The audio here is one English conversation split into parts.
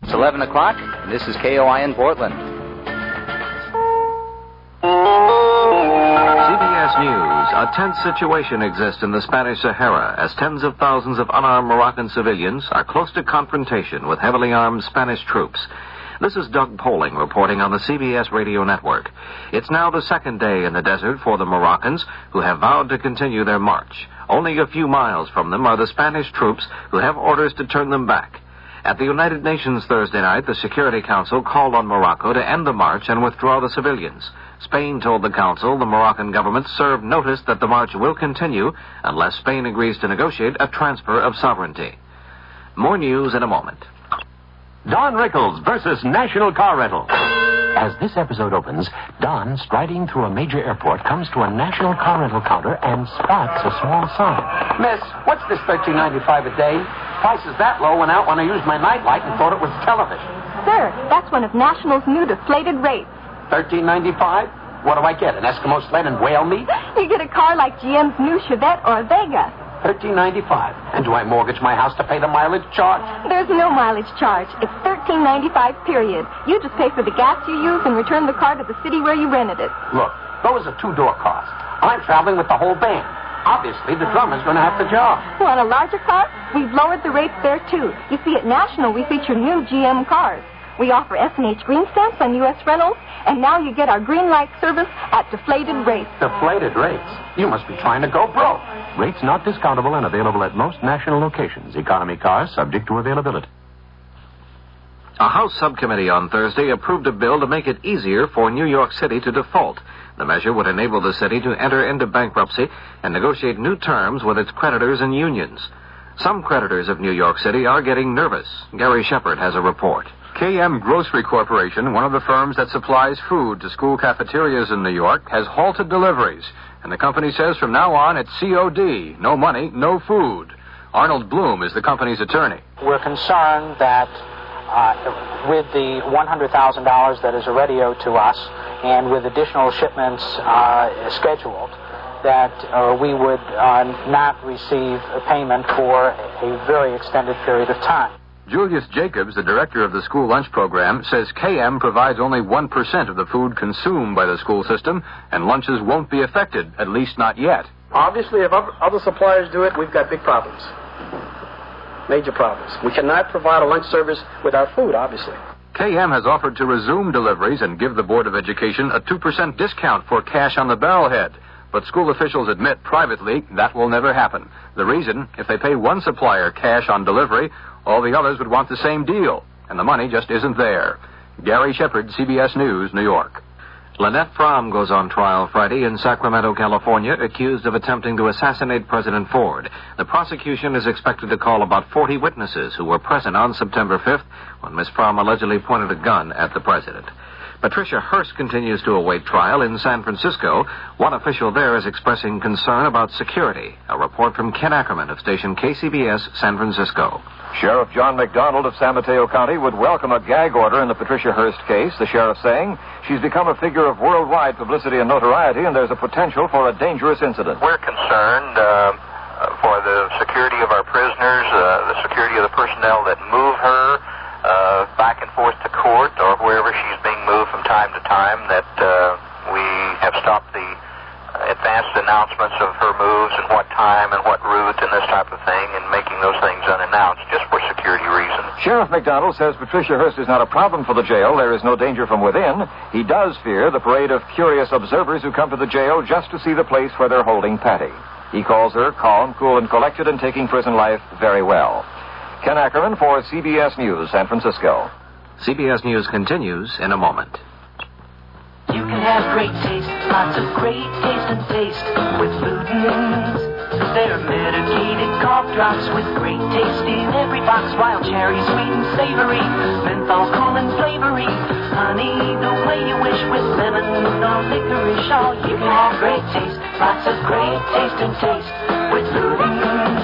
It's 11 o'clock, and this is KOI in Portland. CBS News. A tense situation exists in the Spanish Sahara as tens of thousands of unarmed Moroccan civilians are close to confrontation with heavily armed Spanish troops. This is Doug Poling reporting on the CBS radio network. It's now the second day in the desert for the Moroccans, who have vowed to continue their march. Only a few miles from them are the Spanish troops who have orders to turn them back. At the United Nations Thursday night, the Security Council called on Morocco to end the march and withdraw the civilians. Spain told the Council the Moroccan government served notice that the march will continue unless Spain agrees to negotiate a transfer of sovereignty. More news in a moment. Don Rickles versus National Car Rental. As this episode opens, Don, striding through a major airport, comes to a National Car Rental counter and spots a small sign. Miss, what's this $13.95 a day? Price is that low went out when I used my nightlight and thought it was television. Sir, that's one of National's new deflated rates. $13.95? What do I get, an Eskimo sled and whale meat? You get a car like GM's new Chevette or a Vega. $13.95. And do I mortgage my house to pay the mileage charge? There's no mileage charge. It's $13.95, period. You just pay for the gas you use and return the car to the city where you rented it. Look, those are two-door cars. I'm traveling with the whole band. Obviously, the drummer's going to have the job. Want a larger car? We've lowered the rates there, too. You see, at National, we feature new GM cars. We offer S&H green stamps on U.S. rentals, and now you get our green light service at deflated rates. Deflated rates? You must be trying to go broke. Rates not discountable and available at most National locations. Economy cars subject to availability. A House subcommittee on Thursday approved a bill to make it easier for New York City to default. The measure would enable the city to enter into bankruptcy and negotiate new terms with its creditors and unions. Some creditors of New York City are getting nervous. Gary Shepard has a report. KM Grocery Corporation, one of the firms that supplies food to school cafeterias in New York, has halted deliveries. And the company says from now on it's COD. No money, no food. Arnold Bloom is the company's attorney. We're concerned that with the $100,000 that is already owed to us and with additional shipments scheduled, that we would not receive a payment for a very extended period of time. Julius Jacobs, the director of the school lunch program, says KM provides only 1% of the food consumed by the school system, and lunches won't be affected, at least not yet. Obviously, if other suppliers do it, we've got big problems. Major problems. We cannot provide a lunch service without food, obviously. KM has offered to resume deliveries and give the Board of Education a 2% discount for cash on the barrelhead. But school officials admit privately that will never happen. The reason, if they pay one supplier cash on delivery, all the others would want the same deal, and the money just isn't there. Gary Shepard, CBS News, New York. Lynette Fromm goes on trial Friday in Sacramento, California, accused of attempting to assassinate President Ford. The prosecution is expected to call about 40 witnesses who were present on September 5th when Ms. Fromm allegedly pointed a gun at the president. Patricia Hearst continues to await trial in San Francisco. One official there is expressing concern about security. A report from Ken Ackerman of station KCBS, San Francisco. Sheriff John McDonald of San Mateo County would welcome a gag order in the Patricia Hearst case, the sheriff saying she's become a figure of worldwide publicity and notoriety, and there's a potential for a dangerous incident. We're concerned for the security of our prisoners, the security of the personnel that move her back and forth to court or wherever she's being moved from time to time, that we have stopped the advanced announcements of her moves and what time and what route and this type of thing, and making those things unannounced just for security reasons. Sheriff McDonald says Patricia Hearst is not a problem for the jail. There is no danger from within. He does fear the parade of curious observers who come to the jail just to see the place where they're holding Patty. He calls her calm, cool, and collected and taking prison life very well. Ken Ackerman for CBS News, San Francisco. CBS News continues in a moment. You can have great taste, lots of great taste and taste with Luden's. They're medicated cough drops with great taste in every box. Wild cherry, sweet and savory, menthol, cool and flavory. Honey, the way you wish with lemon or licorice. Oh, you can have great taste, lots of great taste and taste with Luden's.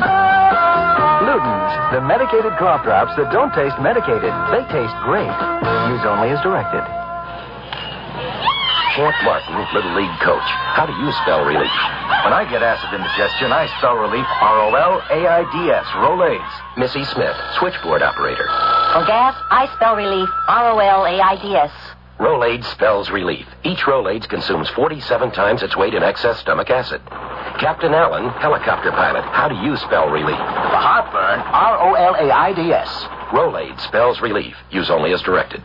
Luden's, the medicated cough drops that don't taste medicated. They taste great. Use only as directed. Camp Martin, Little League coach. How do you spell relief? When I get acid indigestion, I spell relief R-O-L-A-I-D-S, Rolaids. Missy Smith, switchboard operator. For gas, I spell relief R-O-L-A-I-D-S. Rolaids spells relief. Each Rolaids consumes 47 times its weight in excess stomach acid. Captain Allen, helicopter pilot, how do you spell relief? For heartburn, R-O-L-A-I-D-S. Rolaids spells relief. Use only as directed.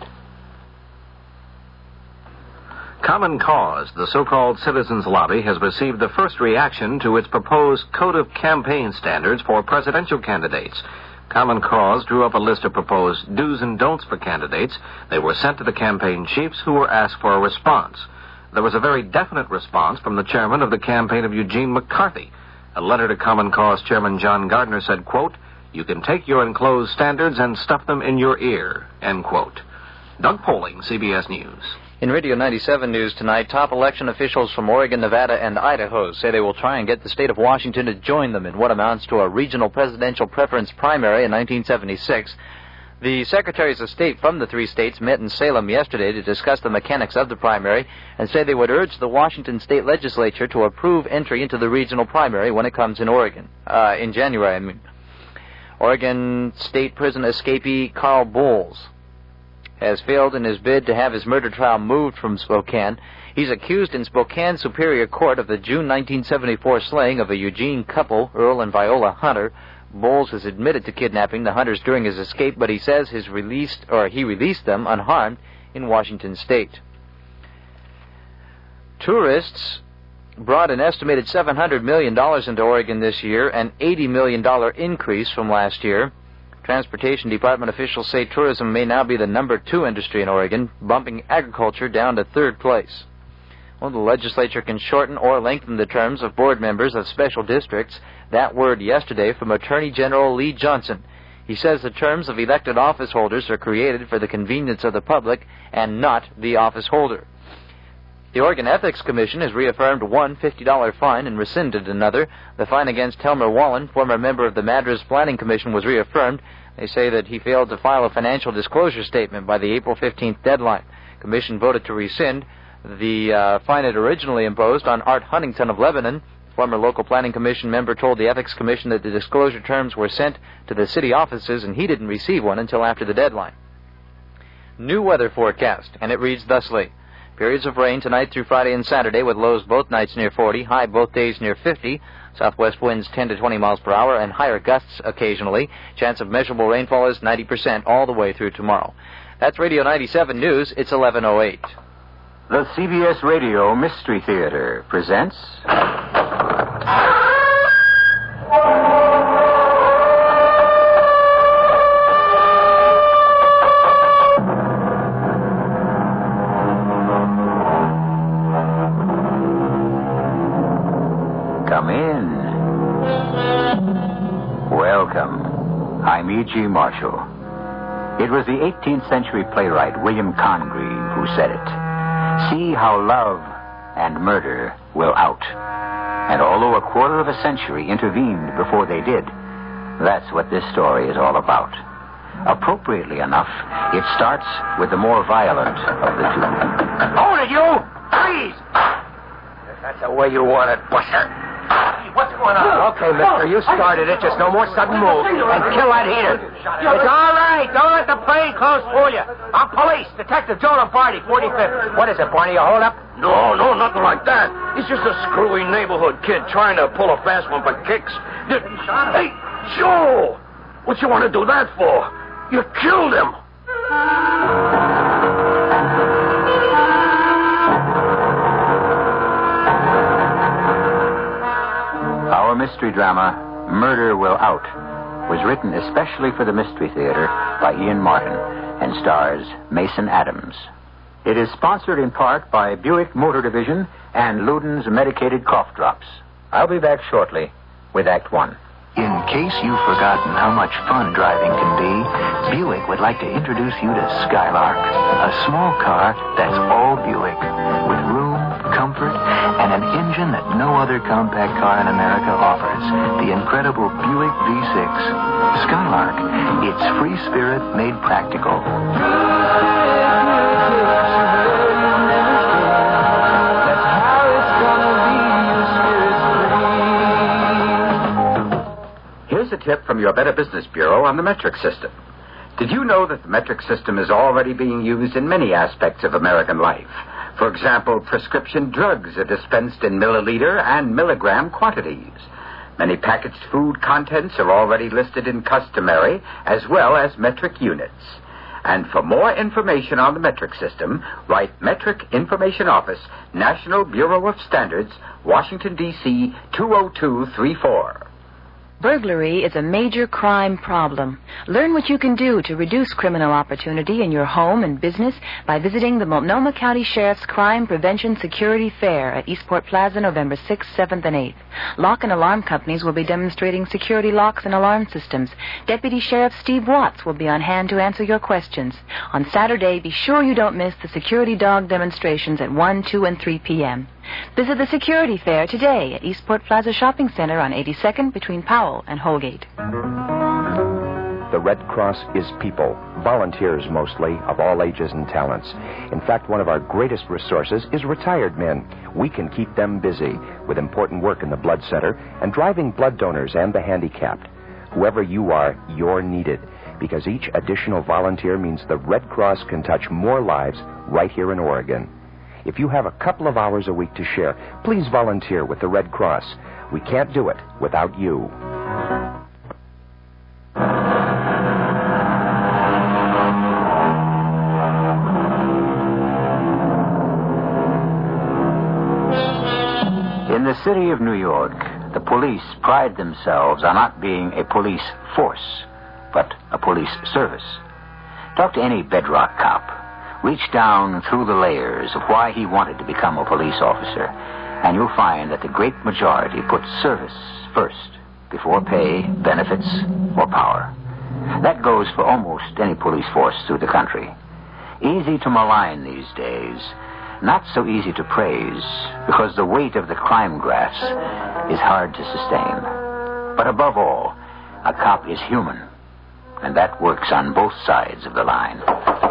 Common Cause, the so-called citizens' lobby, has received the first reaction to its proposed Code of Campaign Standards for presidential candidates. Common Cause drew up a list of proposed do's and don'ts for candidates. They were sent to the campaign chiefs, who were asked for a response. There was a very definite response from the chairman of the campaign of Eugene McCarthy. A letter to Common Cause Chairman John Gardner said, quote, "You can take your enclosed standards and stuff them in your ear," end quote. Doug Poling, CBS News. In Radio 97 News tonight, top election officials from Oregon, Nevada, and Idaho say they will try and get the state of Washington to join them in what amounts to a regional presidential preference primary in 1976. The secretaries of state from the three states met in Salem yesterday to discuss the mechanics of the primary and say they would urge the Washington state legislature to approve entry into the regional primary when it comes in Oregon, in January, Oregon State Prison escapee Carl Bowles has failed in his bid to have his murder trial moved from Spokane. He's accused in Spokane Superior Court of the June 1974 slaying of a Eugene couple, Earl and Viola Hunter. Bowles has admitted to kidnapping the Hunters during his escape, but he says he released them unharmed in Washington state. Tourists brought an estimated $700 million into Oregon this year, an $80 million increase from last year. Transportation Department officials say tourism may now be the number 2 industry in Oregon, bumping agriculture down to 3rd place. Well, the legislature can shorten or lengthen the terms of board members of special districts. That word yesterday from Attorney General Lee Johnson. He says the terms of elected office holders are created for the convenience of the public and not the office holder. The Oregon Ethics Commission has reaffirmed one $50 fine and rescinded another. The fine against Helmer Wallen, former member of the Madras Planning Commission, was reaffirmed. They say that he failed to file a financial disclosure statement by the April 15th deadline. The commission voted to rescind the fine it originally imposed on Art Huntington of Lebanon. Former local planning commission member told the Ethics Commission that the disclosure terms were sent to the city offices and he didn't receive one until after the deadline. New weather forecast, and it reads thusly. Periods of rain tonight through Friday and Saturday with lows both nights near 40, high both days near 50. Southwest winds 10 to 20 miles per hour and higher gusts occasionally. Chance of measurable rainfall is 90% all the way through tomorrow. That's Radio 97 News. It's 11:08. The CBS Radio Mystery Theater presents... Come in. Welcome. I'm E.G. Marshall. It was the 18th century playwright William Congreve who said it. See how love and murder will out. And although a quarter of a century intervened before they did, that's what this story is all about. Appropriately enough, it starts with the more violent of the two. Hold it, you! Please! If that's the way you want it, Buster. What's going on? Okay, mister, you started it. Just no more sudden moves. And kill that heater. It's all right. Don't let the plain clothes fool you. I'm police. Detective Joe Lombardi, 45th. What is it, Barney? A hold-up? No, nothing like that. He's just a screwy neighborhood kid trying to pull a fast one for kicks. Hey, Joe! What you want to do that for? You killed him. Our mystery drama, Murder Will Out, was written especially for the Mystery Theater by Ian Martin and stars Mason Adams. It is sponsored in part by Buick Motor Division and Luden's Medicated Cough Drops. I'll be back shortly with Act One. In case you've forgotten how much fun driving can be, Buick would like to introduce you to Skylark, a small car that's all Buick, with room, comfort, and an engine that no other compact car in America offers, the incredible Buick V6. Skylark, it's free spirit made practical. tip from your Better Business Bureau on the metric system. Did you know that the metric system is already being used in many aspects of American life? For example, prescription drugs are dispensed in milliliter and milligram quantities. Many packaged food contents are already listed in customary as well as metric units. And for more information on the metric system, write Metric Information Office, National Bureau of Standards, Washington, D.C. 20234. Burglary is a major crime problem. Learn what you can do to reduce criminal opportunity in your home and business by visiting the Multnomah County Sheriff's Crime Prevention Security Fair at Eastport Plaza November 6th, 7th, and 8th. Lock and alarm companies will be demonstrating security locks and alarm systems. Deputy Sheriff Steve Watts will be on hand to answer your questions. On Saturday, be sure you don't miss the security dog demonstrations at 1, 2, and 3 p.m. Visit the security fair today at Eastport Plaza Shopping Center on 82nd between Powell and Holgate. The Red Cross is people, volunteers mostly, of all ages and talents. In fact, one of our greatest resources is retired men. We can keep them busy with important work in the blood center and driving blood donors and the handicapped. Whoever you are, you're needed, because each additional volunteer means the Red Cross can touch more lives right here in Oregon. If you have a couple of hours a week to share, please volunteer with the Red Cross. We can't do it without you. In the city of New York, the police pride themselves on not being a police force, but a police service. Talk to any bedrock cop. Reach down through the layers of why he wanted to become a police officer, and you'll find that the great majority put service first, before pay, benefits, or power. That goes for almost any police force through the country. Easy to malign these days, not so easy to praise, because the weight of the crime graphs is hard to sustain. But above all, a cop is human, and that works on both sides of the line.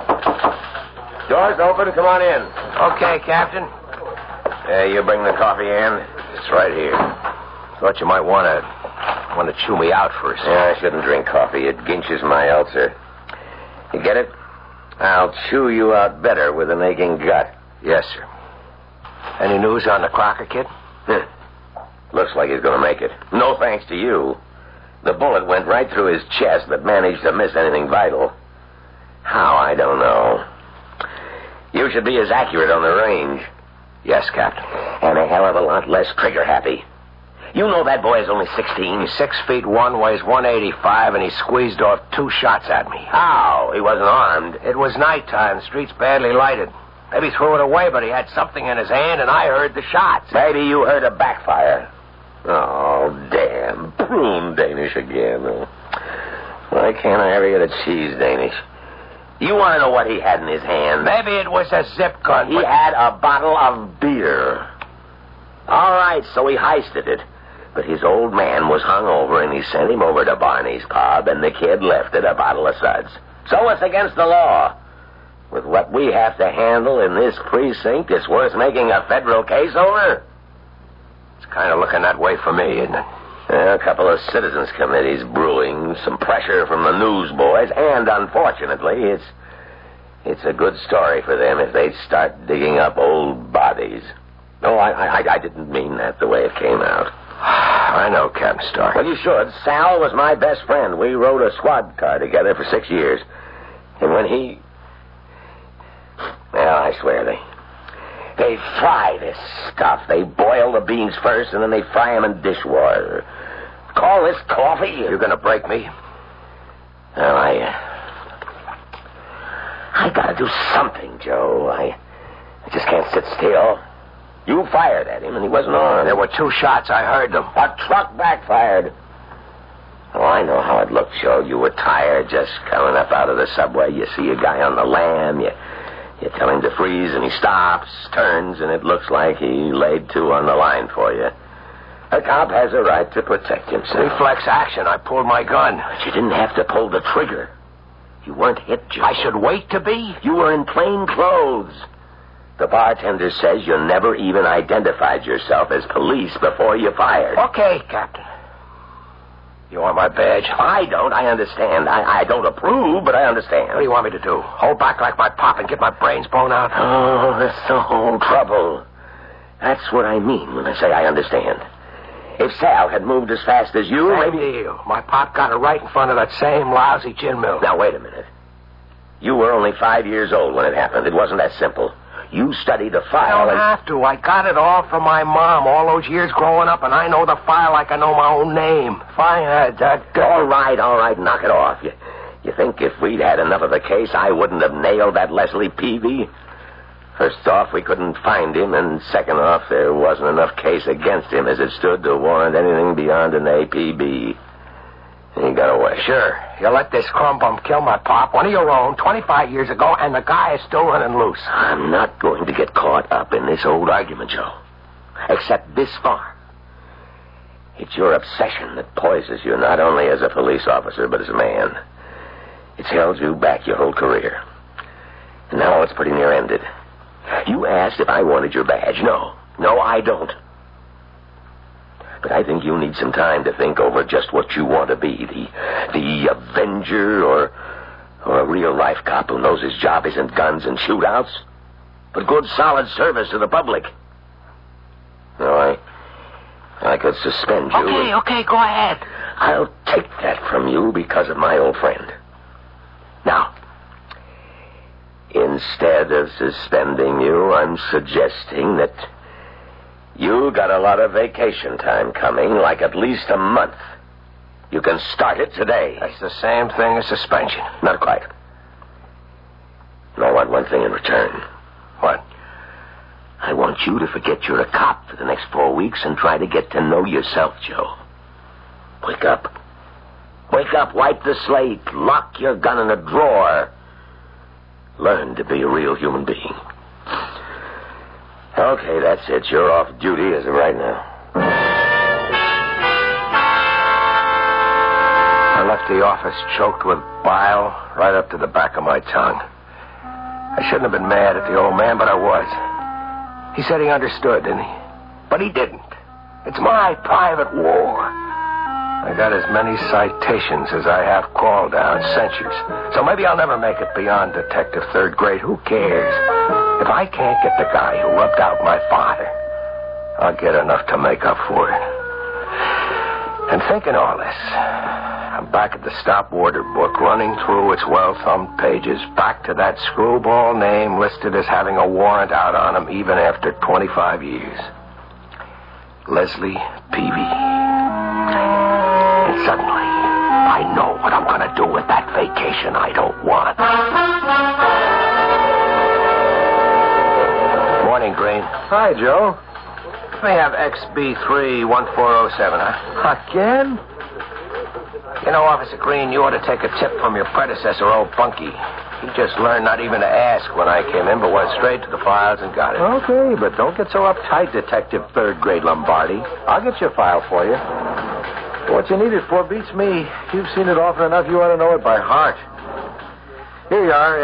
Doors open. Come on in. Okay, Captain. You bring the coffee in? It's right here. Thought you might want to chew me out first. Yeah, I shouldn't drink coffee. It ginches my ulcer. You get it? I'll chew you out better with an aching gut. Yes, sir. Any news on the Crocker kid? Looks like he's going to make it. No thanks to you. The bullet went right through his chest, but managed to miss anything vital. How, I don't know. You should be as accurate on the range. Yes, Captain. And a hell of a lot less trigger-happy. You know that boy is only 16. He's 6'1", weighs 185, and he squeezed off 2 shots at me. How? He wasn't armed. It was nighttime. The street's badly lighted. Maybe he threw it away, but he had something in his hand, and I heard the shots. Maybe you heard a backfire. Oh, damn. Prune Danish again. Why can't I ever get a cheese Danish? You want to know what he had in his hand? Maybe it was a zip gun. He had a bottle of beer. All right, so he heisted it. But his old man was hungover, and he sent him over to Barney's pub, and the kid left it a bottle of suds. So it's against the law. With what we have to handle in this precinct, it's worth making a federal case over? It's kind of looking that way for me, isn't it? A couple of citizens' committees brewing, some pressure from the newsboys, and unfortunately, it's a good story for them if they start digging up old bodies. No, I didn't mean that the way it came out. I know, Captain Stark. Well, you should. Sal was my best friend. We rode a squad car together for 6 years. And when he... Well, I swear, they fry this stuff. They boil the beans first, and then they fry them in dishwater. Call this coffee? You're going to break me? Well, I got to do something, Joe. I just can't sit still. You fired at him, and he wasn't armed. There were 2 shots. I heard them. A truck backfired. Oh, I know how it looked, Joe. You were tired, just coming up out of the subway. You see a guy on the lam. You tell him to freeze, and he stops, turns, and it looks like he laid 2 on the line for you. A cop has a right to protect himself. Reflex action. I pulled my gun. But you didn't have to pull the trigger. You weren't hit, Joe. I should wait to be? You were in plain clothes. The bartender says you never even identified yourself as police before you fired. Okay, Captain. You want my badge? I don't. I understand. I don't approve, but I understand. What do you want me to do? Hold back like my pop and get my brains blown out? Oh, that's the whole trouble. That's what I mean when I say I understand. If Sal had moved as fast as you, maybe... deal. My pop got it right in front of that same lousy gin mill. Now, wait a minute. You were only 5 years old when it happened. It wasn't that simple. You studied the file. I don't have to. I got it all from my mom all those years growing up, and I know the file like I know my own name. Fine, All right. Knock it off. You think if we'd had enough of the case, I wouldn't have nailed that Leslie Peavy? First off, we couldn't find him, and second off, there wasn't enough case against him as it stood to warrant anything beyond an APB. He got away. Sure. You let this crumb bum kill my pop, one of your own, 25 years ago, and the guy is still running loose. I'm not going to get caught up in this old argument, Joe. Except this far. It's your obsession that poisons you, not only as a police officer, but as a man. It's held you back your whole career. And now it's pretty near ended. You asked if I wanted your badge. No, I don't. But I think you need some time to think over just what you want to be. The Avenger or a real-life cop who knows his job isn't guns and shootouts, but good, solid service to the public. No, I could suspend you. Okay, go ahead. I'll take that from you because of my old friend. Now, instead of suspending you, I'm suggesting that you got a lot of vacation time coming, like at least a month. You can start it today. That's the same thing as suspension. Not quite. And I want one thing in return. What? I want you to forget you're a cop for the next 4 weeks and try to get to know yourself, Joe. Wake up. Wake up, wipe the slate, lock your gun in a drawer. Learn to be a real human being. Okay, that's it. You're off duty as of right now. I left the office choked with bile right up to the back of my tongue. I shouldn't have been mad at the old man, but I was. He said he understood, didn't he? But he didn't. It's my private war. I got as many citations as I have call down censures. So maybe I'll never make it beyond detective third grade. Who cares? If I can't get the guy who rubbed out my father, I'll get enough to make up for it. And thinking all this, I'm back at the stop order book, running through its well-thumbed pages, back to that screwball name listed as having a warrant out on him even after 25 years. Leslie Peavy. And suddenly, I know what I'm going to do with that vacation I don't want. Morning, Green. Hi, Joe. We have XB3-1407, huh? Again? You know, Officer Green, you ought to take a tip from your predecessor, old Bunky. He just learned not even to ask when I came in, but went straight to the files and got it. Okay, but don't get so uptight, Detective Third Grade Lombardi. I'll get your file for you. What you need it for beats me. You've seen it often enough, you ought to know it by heart. Here you are,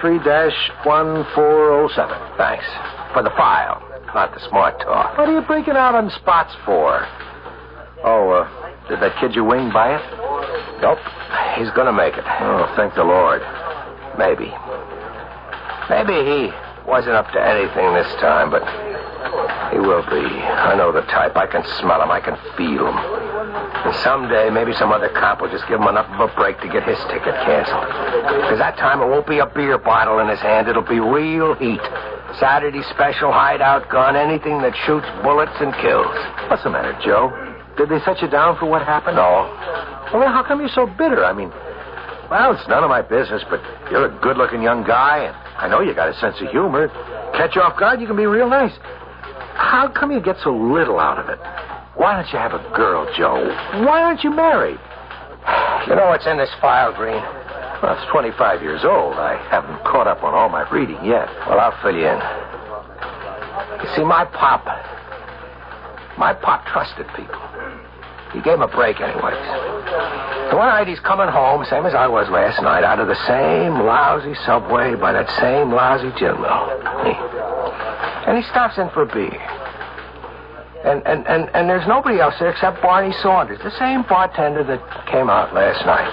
XB3-1407. Thanks. For the file, not the smart talk. What are you breaking out on spots for? Oh, did that kid you wing buy it? Nope. He's gonna make it. Oh, thank the Lord. Maybe. Maybe he wasn't up to anything this time, but he will be. I know the type. I can smell him. I can feel him. And someday, maybe some other cop will just give him enough of a break to get his ticket canceled. Because that time it won't be a beer bottle in his hand. It'll be real heat. Saturday special hideout gun, anything that shoots bullets and kills. What's the matter, Joe? Did they set you down for what happened? No. Well, then how come you're so bitter? I mean, well, it's none of my business, but you're a good-looking young guy, and I know you got a sense of humor. Catch you off guard, you can be real nice. How come you get so little out of it? Why don't you have a girl, Joe? Why aren't you married? You know what's in this file, Green? Well, it's 25 years old. I haven't caught up on all my reading yet. Well, I'll fill you in. You see, my pop trusted people. He gave him a break anyways. And one night he's coming home, same as I was last night, out of the same lousy subway by that same lousy gin mill. And he stops in for a beer. And there's nobody else there except Barney Saunders, the same bartender that came out last night.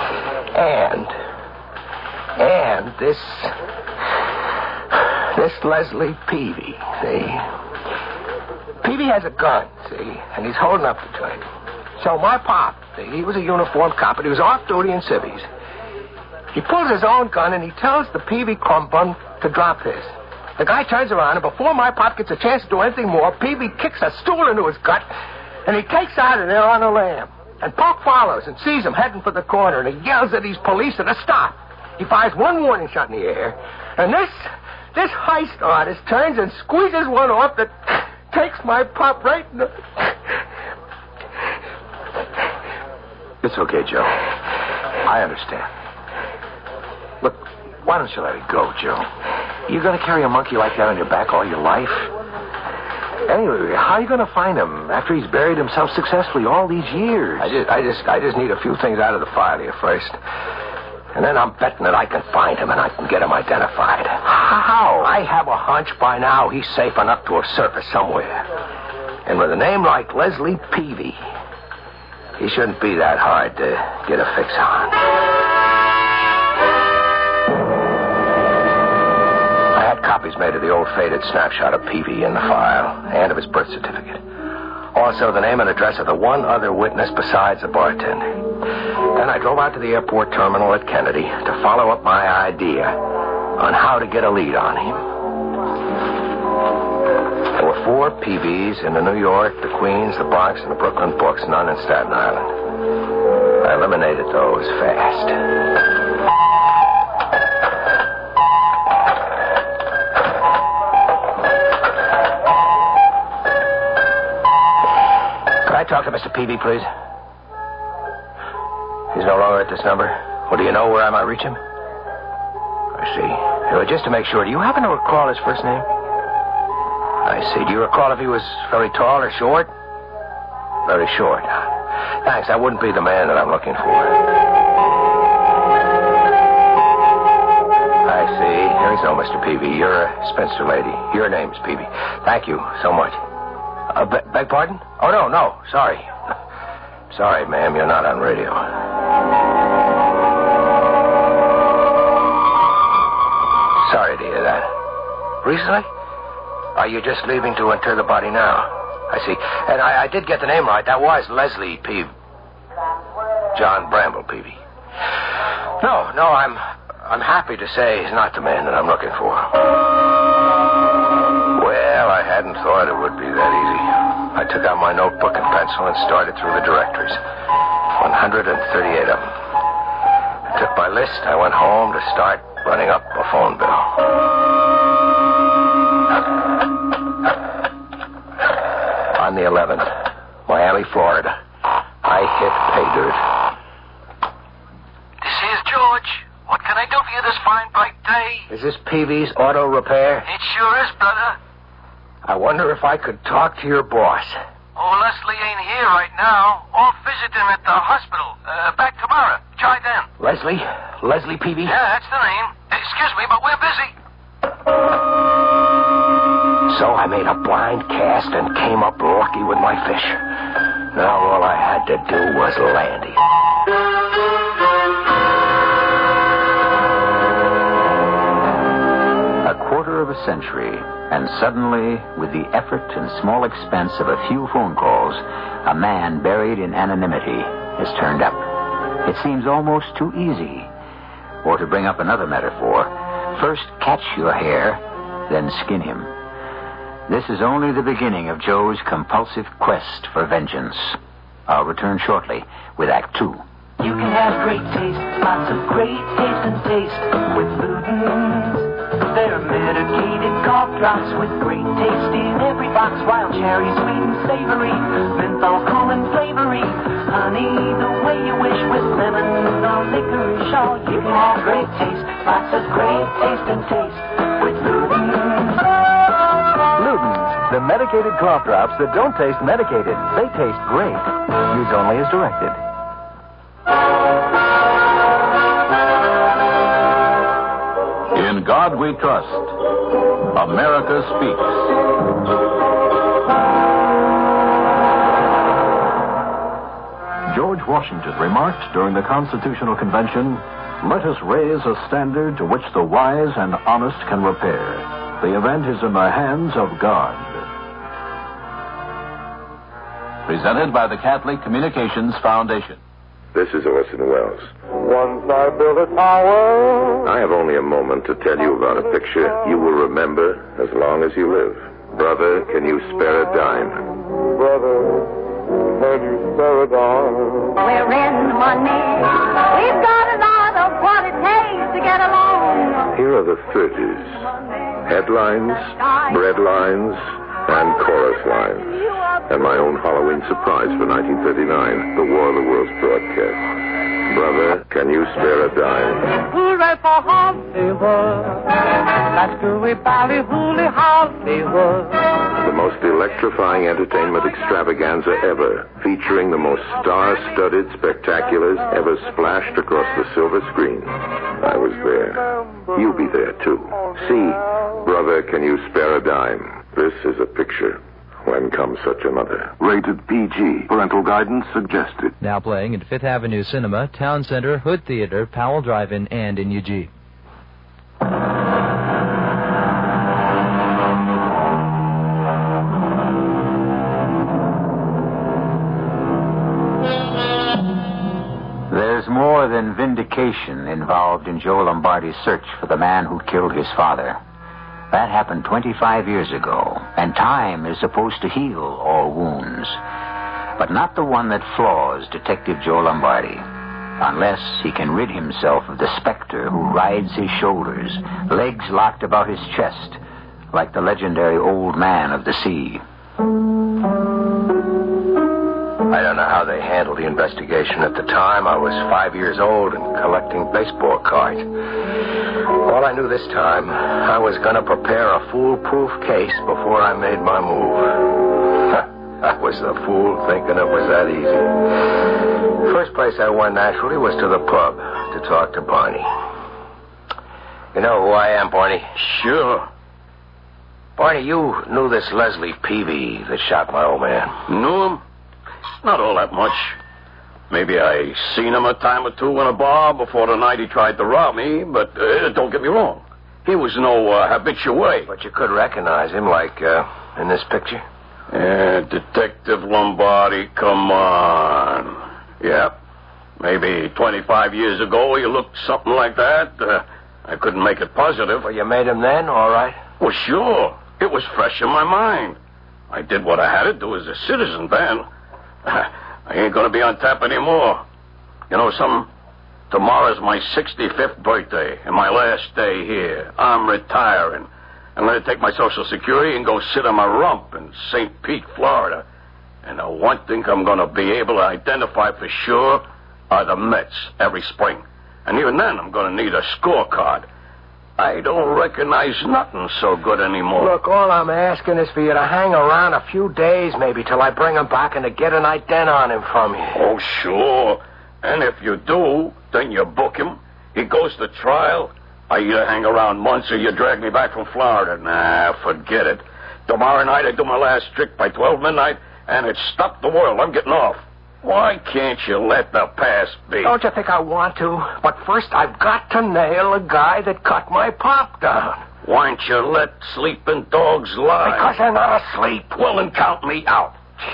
And this Leslie Peavy, see? Peavy has a gun, see? And he's holding up the joint. So my pop, see, he was a uniformed cop, but he was off duty in civvies. He pulls his own gun and he tells the Peavy crumb bum to drop his. The guy turns around, and before my pop gets a chance to do anything more, Peavy kicks a stool into his gut, and he takes out of there on a lamb. And Pop follows and sees him heading for the corner, and he yells at these police to stop. He fires one warning shot in the air, and this heist artist turns and squeezes one off that takes my pop right in the... It's okay, Joe. I understand. Look, why don't you let it go, Joe? You gonna carry a monkey like that on your back all your life? Anyway, how are you gonna find him after he's buried himself successfully all these years? I just need a few things out of the file here first. And then I'm betting that I can find him and I can get him identified. How? I have a hunch by now he's safe enough to have surfaced somewhere. And with a name like Leslie Peavy, he shouldn't be that hard to get a fix on. I had copies made of the old faded snapshot of Peavy in the file and of his birth certificate. Also, the name and address of the one other witness besides the bartender. Then I drove out to the airport terminal at Kennedy to follow up my idea on how to get a lead on him. There were 4 Peavys in the New York, the Queens, the Bronx, and the Brooklyn books, none in Staten Island. I eliminated those fast. Could I talk to Mr. Peavy, please? He's no longer at this number. Well, do you know where I might reach him? I see. Anyway, just to make sure, do you happen to recall his first name? I see. Do you recall if he was very tall or short? Very short. Thanks. That wouldn't be the man that I'm looking for. I see. Here is no Mr. Peavy. You're a spinster lady. Your name's Peavy. Thank you so much. Beg pardon? Oh, no. Sorry. Sorry, ma'am. You're not on radio. Sorry to hear that. Recently? Are you just leaving to inter the body now? I see. And I did get the name right. That was Leslie Peavy. John Bramble Peavy. No, I'm happy to say he's not the man that I'm looking for. Well, I hadn't thought it would be that easy. I took out my notebook and pencil and started through the directories. 138 of them. I took my list. I went home to start running up a phone bill. On the 11th, Miami, Florida, I hit pay dirt. This is George. What can I do for you this fine, bright day? Is this Peavy's Auto Repair? It sure is, brother. I wonder if I could talk to your boss. Oh, Leslie ain't here right now. I'll visit him at the hospital. Back tomorrow. Try then. Leslie Peavy? Yeah, that's the name. Excuse me, but we're busy. So I made a blind cast and came up lucky with my fish. Now all I had to do was land him. A quarter of a century, and suddenly, with the effort and small expense of a few phone calls, a man buried in anonymity has turned up. It seems almost too easy. Or to bring up another metaphor, first catch your hare, then skin him. This is only the beginning of Joe's compulsive quest for vengeance. I'll return shortly with Act 2. You can have great taste, lots of great taste and taste with Luden's. They're medicated cough drops with great taste in every box. Wild cherry, sweet and savory, menthol cool and flavory. Honey, the way you wish with lemon or licorice. Oh, you can have great taste, lots of great taste and taste with Luden's. Luden's, the medicated cough drops that don't taste medicated. They taste great. Use only as directed. In God we trust. America speaks. George Washington remarked during the Constitutional Convention, "Let us raise a standard to which the wise and honest can repair. The event is in the hands of God." Presented by the Catholic Communications Foundation. This is Orson Welles. Once I built a tower. I have only a moment to tell you about a picture you will remember as long as you live. Brother, can you spare a dime? Brother, can you spare a dime? We're in money. We've got a lot of what it takes to get along. Here are the 30s. Headlines, breadlines, and chorus lines. And my own Halloween surprise for 1939, the War of the Worlds broadcast. Brother, can you spare a dime? Hooray for Hollywood. That's gooey ballyhooly Hollywood. The most electrifying entertainment extravaganza ever, featuring the most star-studded spectaculars ever splashed across the silver screen. I was there. You'll be there, too. See, Brother, can you spare a dime? This is a picture. When comes such another? Rated PG. Parental guidance suggested. Now playing at Fifth Avenue Cinema, Town Center, Hood Theater, Powell Drive-In, and in Eugene. There's more than vindication involved in Joe Lombardi's search for the man who killed his father. That happened 25 years ago, and time is supposed to heal all wounds. But not the one that flaws Detective Joe Lombardi, unless he can rid himself of the specter who rides his shoulders, legs locked about his chest, like the legendary Old Man of the Sea. I don't know how they handled the investigation at the time. I was 5 years old and collecting baseball cards. All I knew this time, I was going to prepare a foolproof case before I made my move. I was the fool thinking it was that easy. First place I went, naturally, was to the pub to talk to Barney. You know who I am, Barney? Sure. Barney, you knew this Leslie Peavy that shot my old man. Knew him? Not all that much. Maybe I seen him a time or two in a bar before the night he tried to rob me, but don't get me wrong. He was no habitué. But you could recognize him, like in this picture? Detective Lombardi, come on. Yeah, maybe 25 years ago he looked something like that. I couldn't make it positive. Well, you made him then, all right? Well, sure. It was fresh in my mind. I did what I had to do as a citizen then. I ain't going to be on tap anymore. You know something? Tomorrow's my 65th birthday and my last day here. I'm retiring. I'm going to take my Social Security and go sit on my rump in St. Pete, Florida. And the one thing I'm going to be able to identify for sure are the Mets every spring. And even then, I'm going to need a scorecard. I don't recognize nothing so good anymore. Look, all I'm asking is for you to hang around a few days, maybe, till I bring him back and to get an ident on him from you. Oh, sure. And if you do, then you book him. He goes to trial. I either hang around months or you drag me back from Florida. Nah, forget it. Tomorrow night I do my last trick by 12 midnight, and it's stop the world. I'm getting off. Why can't you let the past be? Don't you think I want to? But first, I've got to nail a guy that cut my pop down. Why don't you let sleeping dogs lie? Because they're not asleep. Well, then count me out.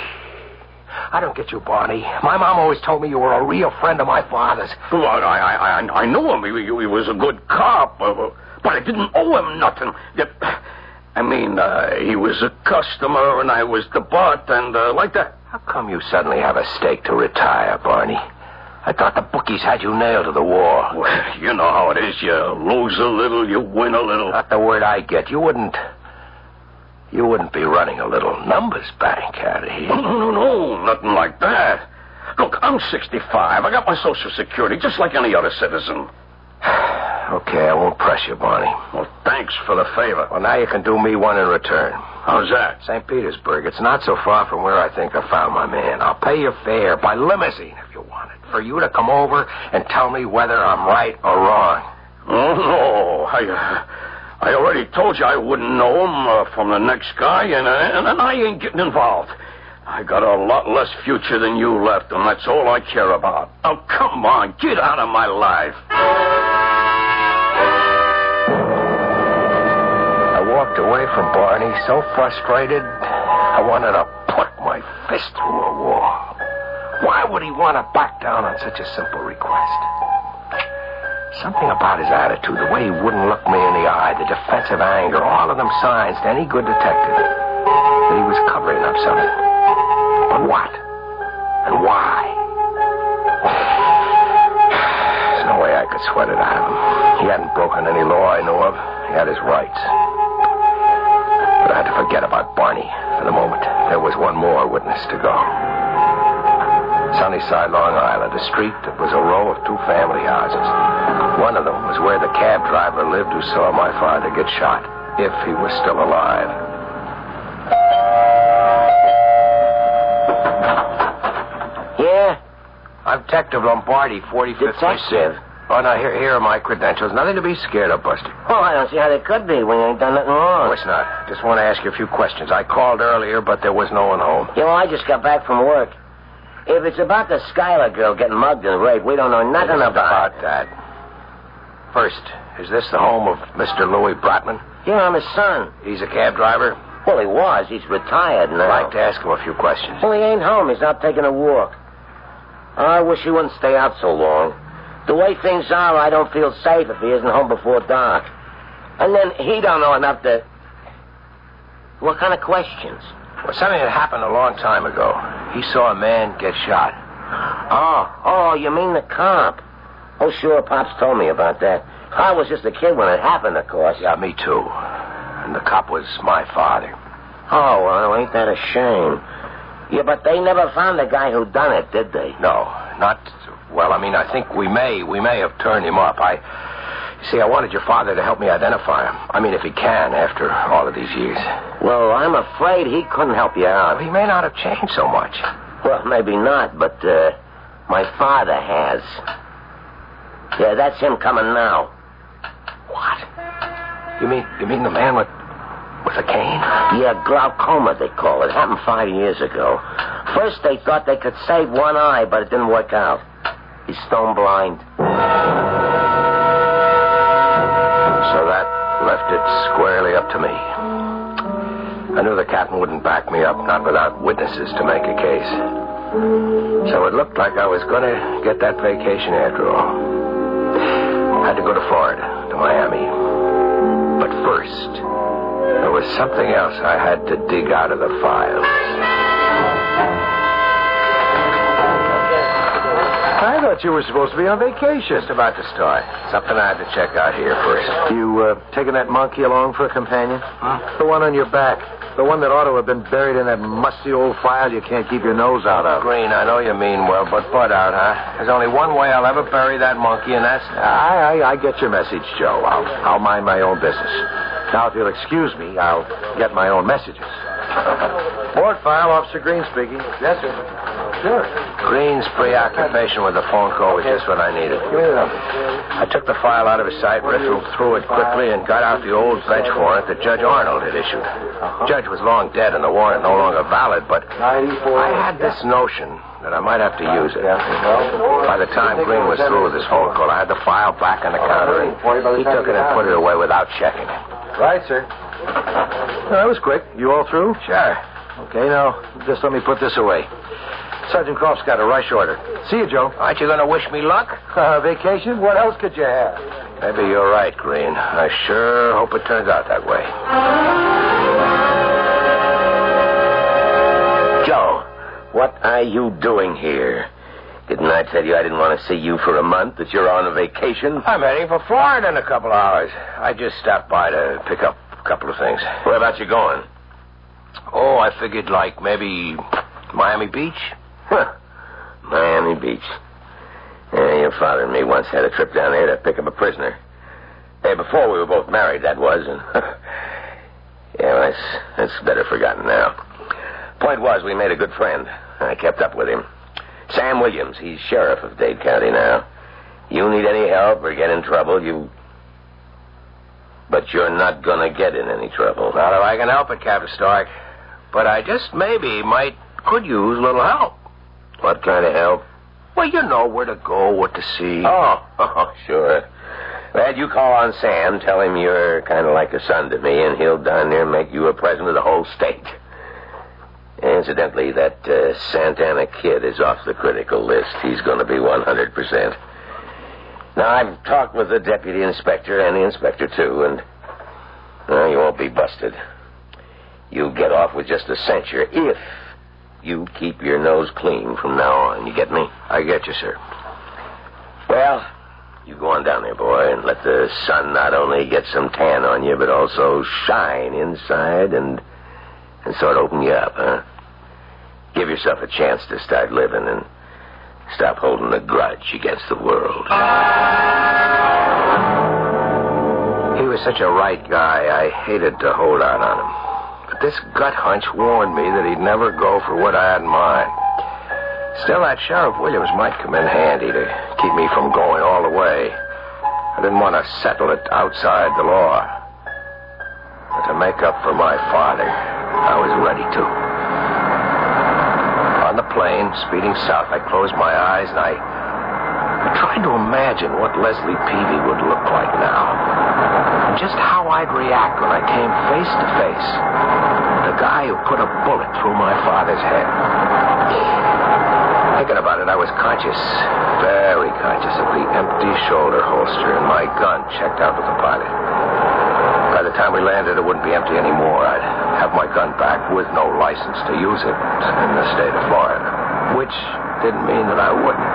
I don't get you, Barney. My mom always told me you were a real friend of my father's. Well, I knew him. He was a good cop, but I didn't owe him nothing. I mean, he was a customer and I was the bartender, like that. How come you suddenly have a stake to retire, Barney? I thought the bookies had you nailed to the wall. Well, you know how it is. You lose a little, you win a little. Not the word I get. You wouldn't be running a little numbers bank out of here. No, nothing like that. Look, I'm 65. I got my Social Security just like any other citizen. Okay, I won't press you, Barney. Well, thanks for the favor. Well, now you can do me one in return. How's that? St. Petersburg. It's not so far from where I think I found my man. I'll pay your fare by limousine if you want it, for you to come over and tell me whether I'm right or wrong. Oh, no. I already told you I wouldn't know him from the next guy, and I ain't getting involved. I got a lot less future than you left, and that's all I care about. Oh, come on, get out of my life. I walked away from Barney so frustrated, I wanted to put my fist through a wall. Why would he want to back down on such a simple request? Something about his attitude, the way he wouldn't look me in the eye, the defensive anger, all of them signs to any good detective that he was covering up something. But what? And why? There's no way I could sweat it out of him. He hadn't broken any law I knew of. He had his rights. But I had to forget about Barney for the moment. There was one more witness to go. Sunnyside, Long Island, a street that was a row of two family houses. One of them was where the cab driver lived who saw my father get shot, if he was still alive. Yeah? I'm Detective Lombardi, 45th Detective? Oh, now, here are my credentials. Nothing to be scared of, Buster. Oh, I don't see how they could be when you ain't done nothing wrong. No, it's not. Just want to ask you a few questions. I called earlier, but there was no one home. You know, I just got back from work. If it's about the Schuyler girl getting mugged and raped, we don't know nothing about that. First, is this the home of Mr. Louis Brotman? Yeah, I'm his son. He's a cab driver? Well, he was. He's retired now. I'd like to ask him a few questions. Well, he ain't home. He's out taking a walk. I wish he wouldn't stay out so long. The way things are, I don't feel safe if he isn't home before dark. And then he don't know enough to... What kind of questions? Well, something that happened a long time ago. He saw a man get shot. Oh, you mean the cop? Oh, sure, Pop's told me about that. I was just a kid when it happened, of course. Yeah, me too. And the cop was my father. Oh, well, ain't that a shame? Yeah, but they never found the guy who done it, did they? No, not... Well, I mean, I think we may have turned him up. See, I wanted your father to help me identify him. I mean, if he can, after all of these years. Well, I'm afraid he couldn't help you out. Well, he may not have changed so much. Well, maybe not, but, my father has. Yeah, that's him coming now. What? You mean the man with a cane? Yeah, glaucoma, they call it. Happened 5 years ago. First, they thought they could save one eye, but it didn't work out. He's stone blind. So that left it squarely up to me. I knew the captain wouldn't back me up, not without witnesses to make a case. So it looked like I was going to get that vacation after all. I had to go to Florida, to Miami. But first, there was something else I had to dig out of the files. I thought you were supposed to be on vacation. Just about to start. Something I had to check out here first. You taking that monkey along for a companion? Huh? The one on your back. The one that ought to have been buried in that musty old file you can't keep your nose out of. Green, I know you mean well, but butt out, huh? There's only one way I'll ever bury that monkey, and that's... I get your message, Joe. I'll mind my own business. Now, if you'll excuse me, I'll get my own messages. Board file, Officer Green speaking. Yes, sir. Sure. Green's preoccupation with the phone call was just what I needed. Give me the number. I took the file out of his sight, riffled through it quickly, and got out the old bench warrant that Judge Arnold had issued. The judge was long dead and the warrant no longer valid, but I had this notion that I might have to use it. By the time Green was through with his phone call, I had the file back on the counter, and he took it and put it away without checking it. Right, sir. That was quick. You all through? Sure. Okay, now, just let me put this away. Sergeant Croft's got a rush order. See you, Joe. Aren't you going to wish me luck? Vacation? What else could you have? Maybe you're right, Green. I sure hope it turns out that way. Joe, what are you doing here? Didn't I tell you I didn't want to see you for a month, that you're on a vacation? I'm heading for Florida in a couple hours. I just stopped by to pick up a couple of things. Where about you going? Oh, I figured like maybe Miami Beach. Huh. Miami Beach. Yeah, your father and me once had a trip down there to pick up a prisoner. Hey, before we were both married, that was. And yeah, well, that's better forgotten now. Point was, we made a good friend. I kept up with him. Sam Williams, he's sheriff of Dade County now. You need any help or get in trouble, But you're not gonna get in any trouble. Not if I can help it, Captain Stark. But I just maybe might could use a little help. What kind of help? Well, you know where to go, what to see. Oh, sure. Well, you call on Sam, tell him you're kind of like a son to me, and he'll down there make you a present of the whole state. Incidentally, that Santana kid is off the critical list. He's going to be 100%. Now, I've talked with the deputy inspector and the inspector, too, and you won't be busted. You'll get off with just a censure if you keep your nose clean from now on. You get me? I get you, sir. Well, you go on down there, boy, and let the sun not only get some tan on you, but also shine inside and sort of open you up, huh? Give yourself a chance to start living and stop holding a grudge against the world. He was such a right guy, I hated to hold out on him. But this gut hunch warned me that he'd never go for what I had in mind. Still, that Sheriff Williams might come in handy to keep me from going all the way. I didn't want to settle it outside the law. But to make up for my father, I was ready to. On the plane, speeding south, I closed my eyes and I tried to imagine what Leslie Peavy would look like now. And just how I'd react when I came face to face with the guy who put a bullet through my father's head. Thinking about it, I was conscious, very conscious of the empty shoulder holster and my gun checked out with the pilot. By the time we landed, it wouldn't be empty anymore. I'd have my gun back with no license to use it in the state of Florida, which didn't mean that I wouldn't.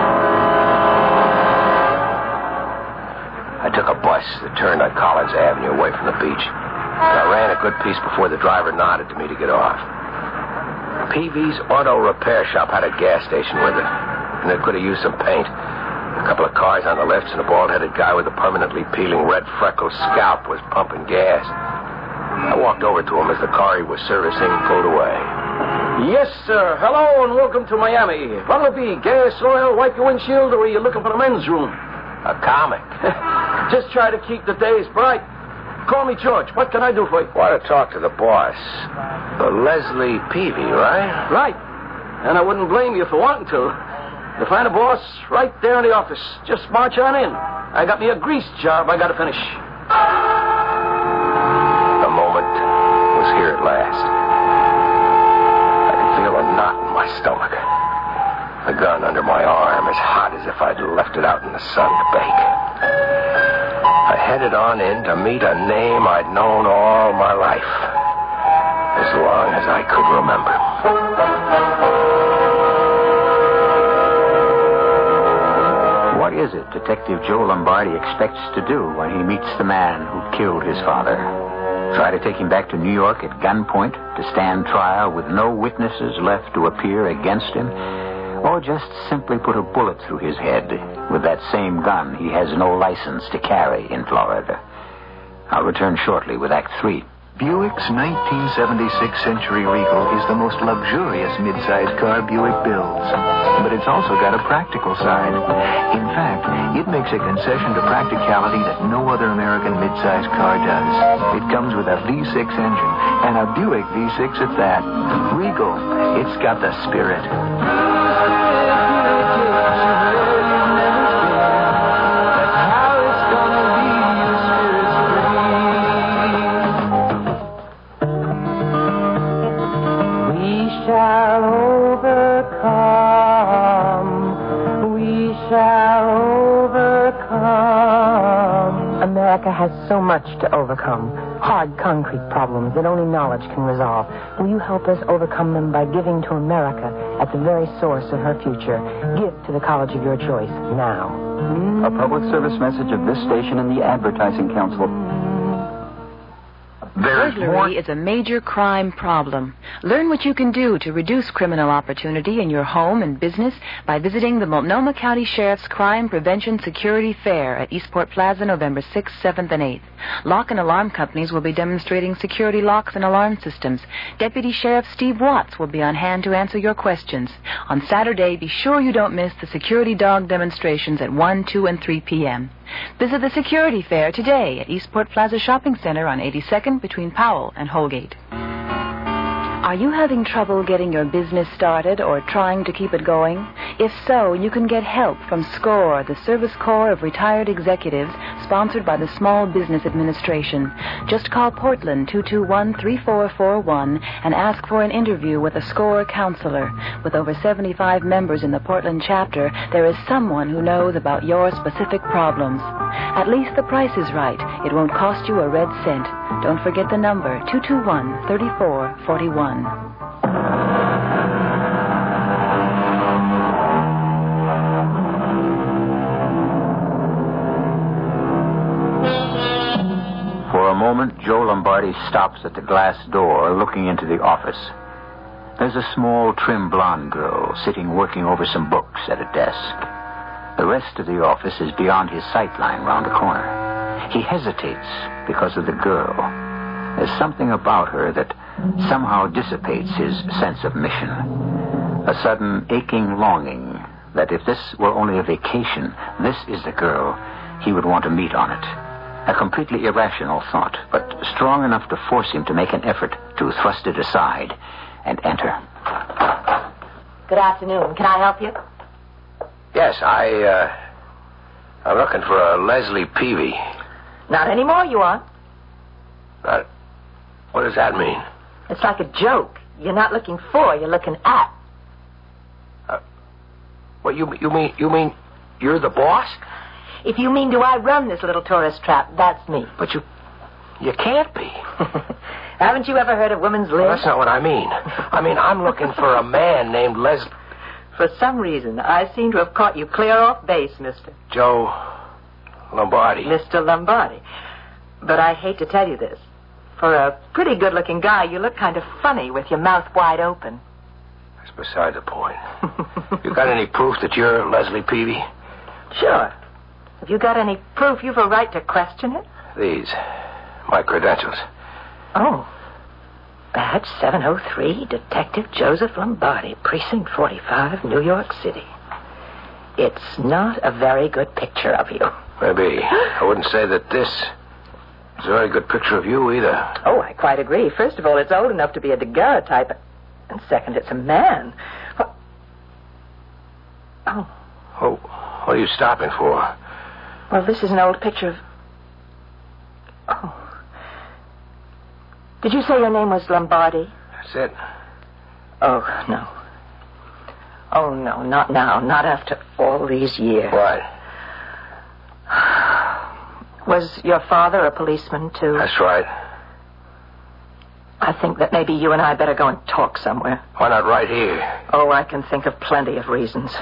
I took a bus that turned on Collins Avenue away from the beach. I ran a good piece before the driver nodded to me to get off. Peavy's Auto Repair Shop had a gas station with it, and it could have used some paint. A couple of cars on the left and a bald-headed guy with a permanently peeling red freckled scalp was pumping gas. I walked over to him as the car he was servicing pulled away. Yes, sir. Hello and welcome to Miami. What'll it be? Gas, oil, wipe your windshield, or are you looking for the men's room? A comic. Just try to keep the days bright. Call me George. What can I do for you? Want to talk to the boss. Leslie Peavy, right? Right. And I wouldn't blame you for wanting to. You'll find a boss right there in the office. Just march on in. I got me a grease job I got to finish. The moment was here at last. I could feel a knot in my stomach. The gun under my arm as hot as if I'd left it out in the sun to bake. I headed on in to meet a name I'd known all my life. As long as I could remember. What is it Detective Joe Lombardi expects to do when he meets the man who killed his father? Try to take him back to New York at gunpoint to stand trial with no witnesses left to appear against him? Or just simply put a bullet through his head with that same gun he has no license to carry in Florida? I'll return shortly with Act 3. Buick's 1976 Century Regal is the most luxurious midsize car Buick builds. But it's also got a practical side. In fact, it makes a concession to practicality that no other American midsize car does. It comes with a V6 engine, and a Buick V6 at that. Regal, it's got the spirit. America has so much to overcome. Hard, concrete problems that only knowledge can resolve. Will you help us overcome them by giving to America at the very source of her future? Give to the college of your choice now. A public service message of this station and the Advertising Council. Burglary is a major crime problem. Learn what you can do to reduce criminal opportunity in your home and business by visiting the Multnomah County Sheriff's Crime Prevention Security Fair at Eastport Plaza, November 6th, 7th, and 8th. Lock and alarm companies will be demonstrating security locks and alarm systems. Deputy Sheriff Steve Watts will be on hand to answer your questions. On Saturday, be sure you don't miss the security dog demonstrations at 1, 2, and 3 p.m. Visit the Security Fair today at Eastport Plaza Shopping Center on 82nd between Powell and Holgate. Are you having trouble getting your business started or trying to keep it going? If so, you can get help from SCORE, the Service Corps of Retired Executives, sponsored by the Small Business Administration. Just call Portland 221-3441 and ask for an interview with a SCORE counselor. With over 75 members in the Portland chapter, there is someone who knows about your specific problems. At least the price is right. It won't cost you a red cent. Don't forget the number, 221-3441. For a moment, Joe Lombardi stops at the glass door, looking into the office. There's a small, trim blonde girl sitting working over some books at a desk. The rest of the office is beyond his sight line round the corner. He hesitates because of the girl. There's something about her that somehow dissipates his sense of mission. A sudden aching longing that if this were only a vacation, this is the girl he would want to meet on it. A completely irrational thought, but strong enough to force him to make an effort to thrust it aside and enter. Good afternoon. Can I help you? Yes, I'm looking for a Leslie Peavy. Not anymore, you are. What does that mean? It's like a joke. You're not looking for, you're looking at. What, you mean you're the boss? If you mean do I run this little tourist trap, that's me. But you can't be. Haven't you ever heard of woman's lib? Well, that's not what I mean. I mean, I'm looking for a man named Leslie. For some reason, I seem to have caught you clear off base, mister. Joe Lombardi. Mr. Lombardi. But I hate to tell you this. For a pretty good-looking guy, you look kind of funny with your mouth wide open. That's beside the point. You got any proof that you're Leslie Peavy? Sure. Have you got any proof you've a right to question it? These. My credentials. Oh. Badge 703, Detective Joseph Lombardi, Precinct 45, New York City. It's not a very good picture of you. Maybe. I wouldn't say that this is a very good picture of you either. Oh, I quite agree. First of all, it's old enough to be a daguerreotype. And second, it's a man. Oh. Oh, what are you stopping for? Well, this is an old picture of... Oh. Did you say your name was Lombardi? That's it. Oh, no. Oh, no, not now. Not after all these years. What? Was your father a policeman, too? That's right. I think that maybe you and I better go and talk somewhere. Why not right here? Oh, I can think of plenty of reasons.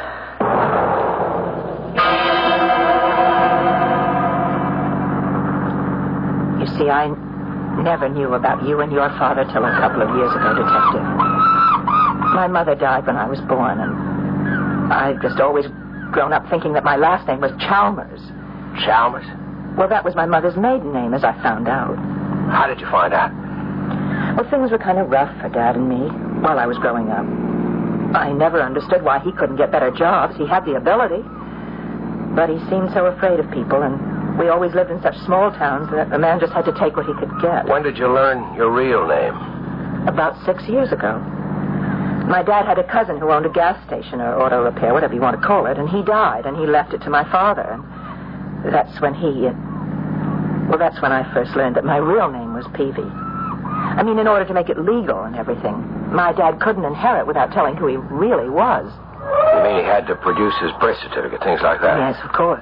You see, I never knew about you and your father till a couple of years ago, Detective. My mother died when I was born, and I've just always grown up thinking that my last name was Chalmers. Chalmers? Well, that was my mother's maiden name, as I found out. How did you find out? Well, things were kind of rough for Dad and me while I was growing up. I never understood why he couldn't get better jobs. He had the ability. But he seemed so afraid of people, and we always lived in such small towns that a man just had to take what he could get. When did you learn your real name? About 6 years ago. My dad had a cousin who owned a gas station or auto repair, whatever you want to call it, and he died, and he left it to my father. And that's when that's when I first learned that my real name was Peavy. I mean, in order to make it legal and everything, my dad couldn't inherit without telling who he really was. You mean he had to produce his birth certificate, things like that? Yes, of course.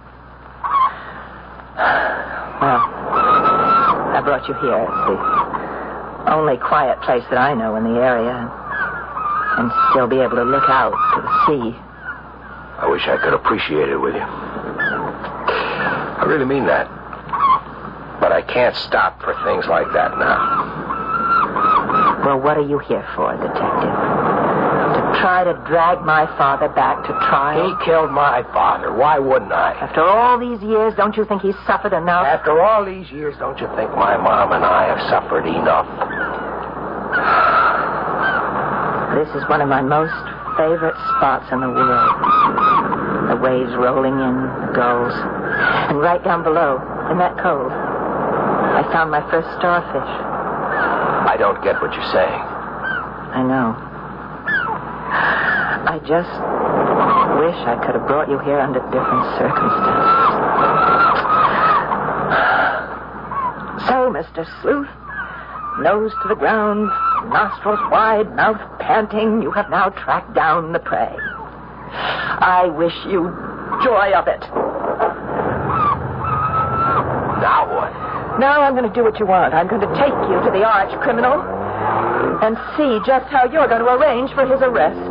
Well, I brought you here. It's the only quiet place that I know in the area, and still be able to look out to the sea. I wish I could appreciate it with you. I really mean that. But I can't stop for things like that now. Well, what are you here for, Detective? To try to drag my father back to trial? He killed my father. Why wouldn't I? After all these years, don't you think he's suffered enough? After all these years, don't you think my mom and I have suffered enough? This is one of my most favorite spots in the world. The waves rolling in, the gulls. And right down below, in that cove, I found my first starfish. I don't get what you're saying. I know. I just wish I could have brought you here under different circumstances. So, Mr. Sleuth, nose to the ground, nostrils wide, mouth panting, you have now tracked down the prey. I wish you joy of it. Now what? Now I'm going to do what you want. I'm going to take you to the arch criminal and see just how you're going to arrange for his arrest.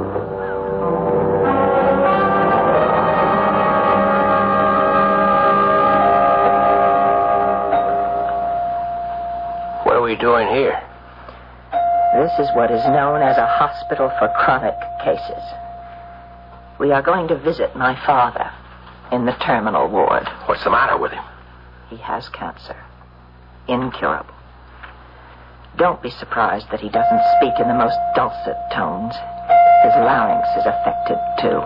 What are we doing here? This is what is known as a hospital for chronic cases. We are going to visit my father in the terminal ward. What's the matter with him? He has cancer. Incurable. Don't be surprised that he doesn't speak in the most dulcet tones. His larynx is affected, too.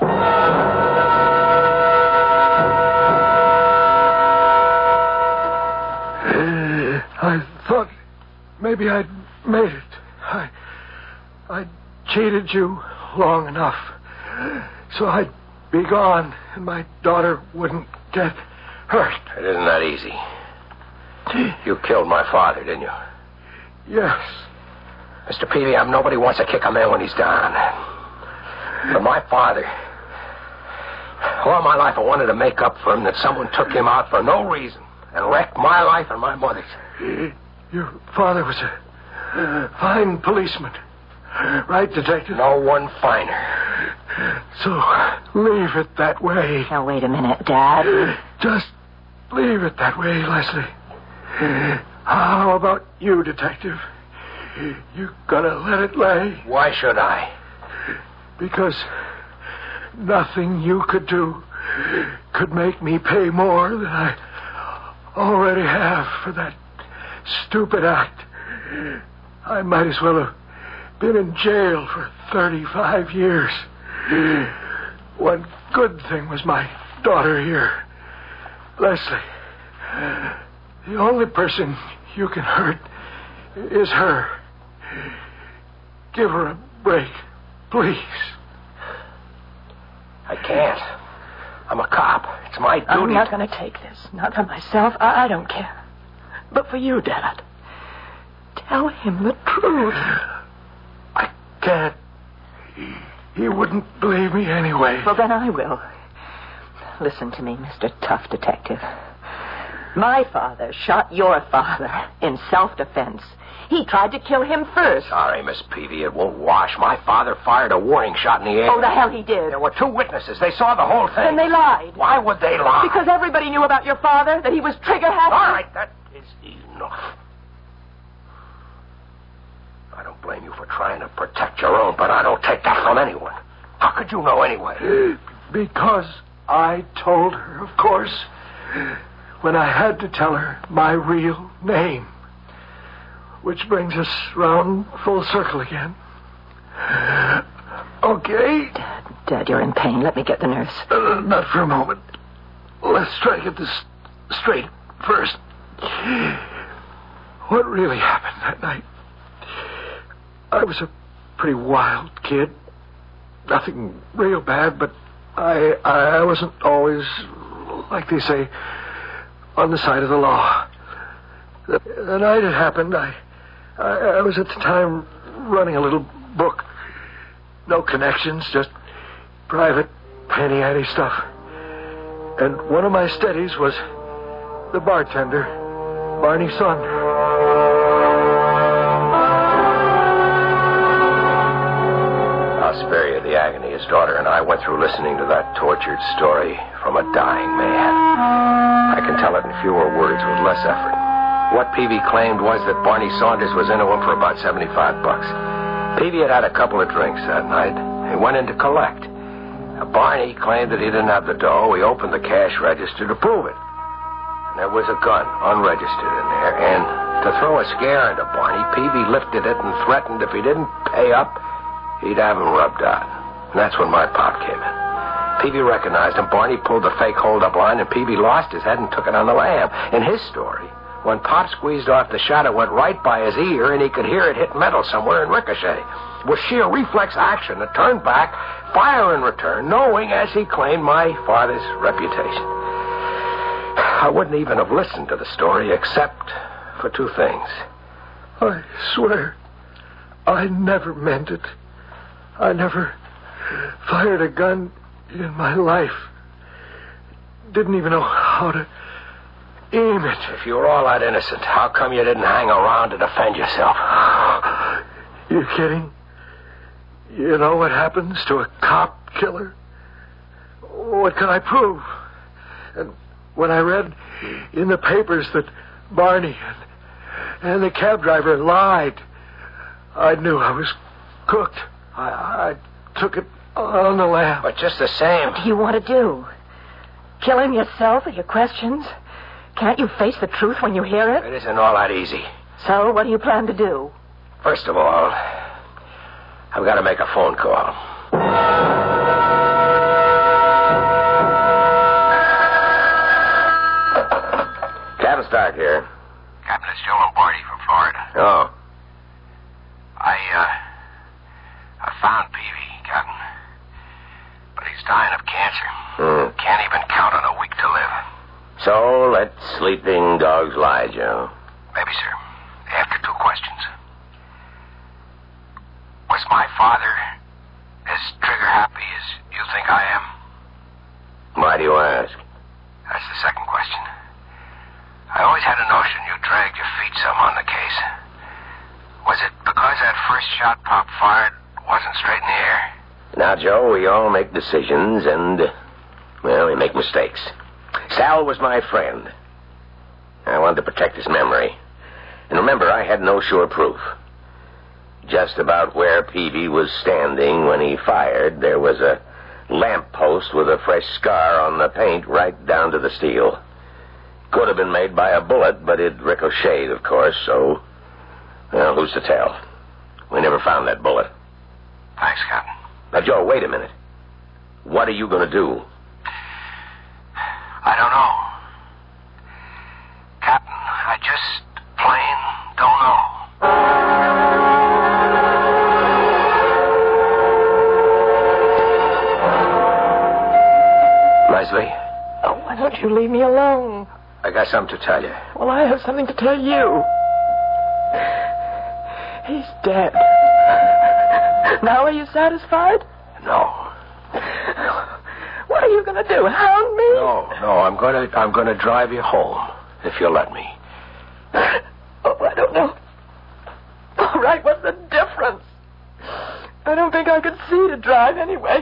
I thought maybe I'd made it. I cheated you long enough so I'd be gone and my daughter wouldn't get hurt. It isn't that easy. You killed my father, didn't you? Yes. Mr. Peavy, nobody wants to kick a man when he's down. But my father, all my life I wanted to make up for him that someone took him out for no reason and wrecked my life and my mother's. Your father was a fine policeman. Right, Detective? No one finer. So leave it that way. Now, wait a minute, Dad. Just leave it that way, Leslie. How about you, Detective? You gonna let it lay? Why should I? Because nothing you could do could make me pay more than I already have for that stupid act. I might as well have been in jail for 35 years. One good thing was my daughter here. Leslie, the only person you can hurt is her. Give her a break, please. I can't. I'm a cop. It's my duty. I'm not going to take this. Not for myself. I don't care. But for you, Dad. Tell him the truth. I can't. He wouldn't believe me anyway. Well, then I will. Listen to me, Mr. Tough Detective. My father shot your father in self-defense. He tried to kill him first. Sorry, Miss Peavy, it won't wash. My father fired a warning shot in the air. Oh, the hell he did. There were 2 witnesses. They saw the whole thing. Then they lied. Why would they lie? Because everybody knew about your father, that he was trigger-happy. All right, that is enough. I don't blame you for trying to protect your own, but I don't take that from anyone. How could you know anyway? Because I told her, of course, when I had to tell her my real name. Which brings us round full circle again. Okay? Dad, you're in pain. Let me get the nurse. Not for a moment. Let's try to get this straight first. What really happened that night? I was a pretty wild kid. Nothing real bad, but I wasn't always, like they say, on the side of the law. The night it happened, I was at the time running a little book. No connections, just private penny ante stuff. And one of my studies was the bartender, Barney Saunders. I'll spare you the agony his daughter and I went through listening to that tortured story from a dying man. I can tell it in fewer words with less effort. What Peavy claimed was that Barney Saunders was into him for about $75. Peavy had a couple of drinks that night. He went in to collect. Now, Barney claimed that he didn't have the dough. He opened the cash register to prove it. And there was a gun, unregistered, in there. And to throw a scare into Barney, Peavy lifted it and threatened if he didn't pay up, he'd have him rubbed out. And that's when my pop came in. Peavy recognized him. Barney pulled the fake hold-up line, and Peavy lost his head and took it on the lam. In his story, When Pop squeezed off, the shot, it went right by his ear, and he could hear it hit metal somewhere and ricochet. With sheer reflex action, to turn back, fire in return, knowing, as he claimed, my father's reputation. I wouldn't even have listened to the story except for two things. I swear, I never meant it. I never fired a gun in my life. Didn't even know how to aim it. If you were all that innocent, how come you didn't hang around to defend yourself? You kidding? You know what happens to a cop killer? What can I prove? And when I read in the papers that Barney and the cab driver lied, I knew I was cooked. I took it on the lam. But just the same... What do you want to do? Kill him yourself with your questions? Can't you face the truth when you hear it? It isn't all that easy. So, what do you plan to do? First of all, I've got to make a phone call. Captain Stark here. Captain, it's Joe Lombardi from Florida. Oh. I found Peavy, Captain. But he's dying of cancer. Can't even count on a week to live. So, let sleeping dogs lie, Joe. Maybe, sir. After two questions. Was my father as trigger-happy as you think I am? Why do you ask? That's the second question. I always had a notion you dragged your feet some on the case. Was it because that first shot Pop fired wasn't straight in the air? Now, Joe, we all make decisions and, well, we make mistakes. Sal was my friend. I wanted to protect his memory. And remember, I had no sure proof. Just about where Peavy was standing when he fired, there was a lamppost with a fresh scar on the paint right down to the steel. Could have been made by a bullet, but it ricocheted, of course, so... Well, who's to tell? We never found that bullet. Thanks, Captain. Now, Joe, wait a minute. What are you going to do? I don't know. Captain, I just plain don't know. Leslie? Oh, why don't you leave me alone? I got something to tell you. Well, I have something to tell you. He's dead. Now are you satisfied? No. What are you going to do? Hound me? No. I'm going to drive you home, if you'll let me. Oh, I don't know. All right, what's the difference? I don't think I could see to drive anyway.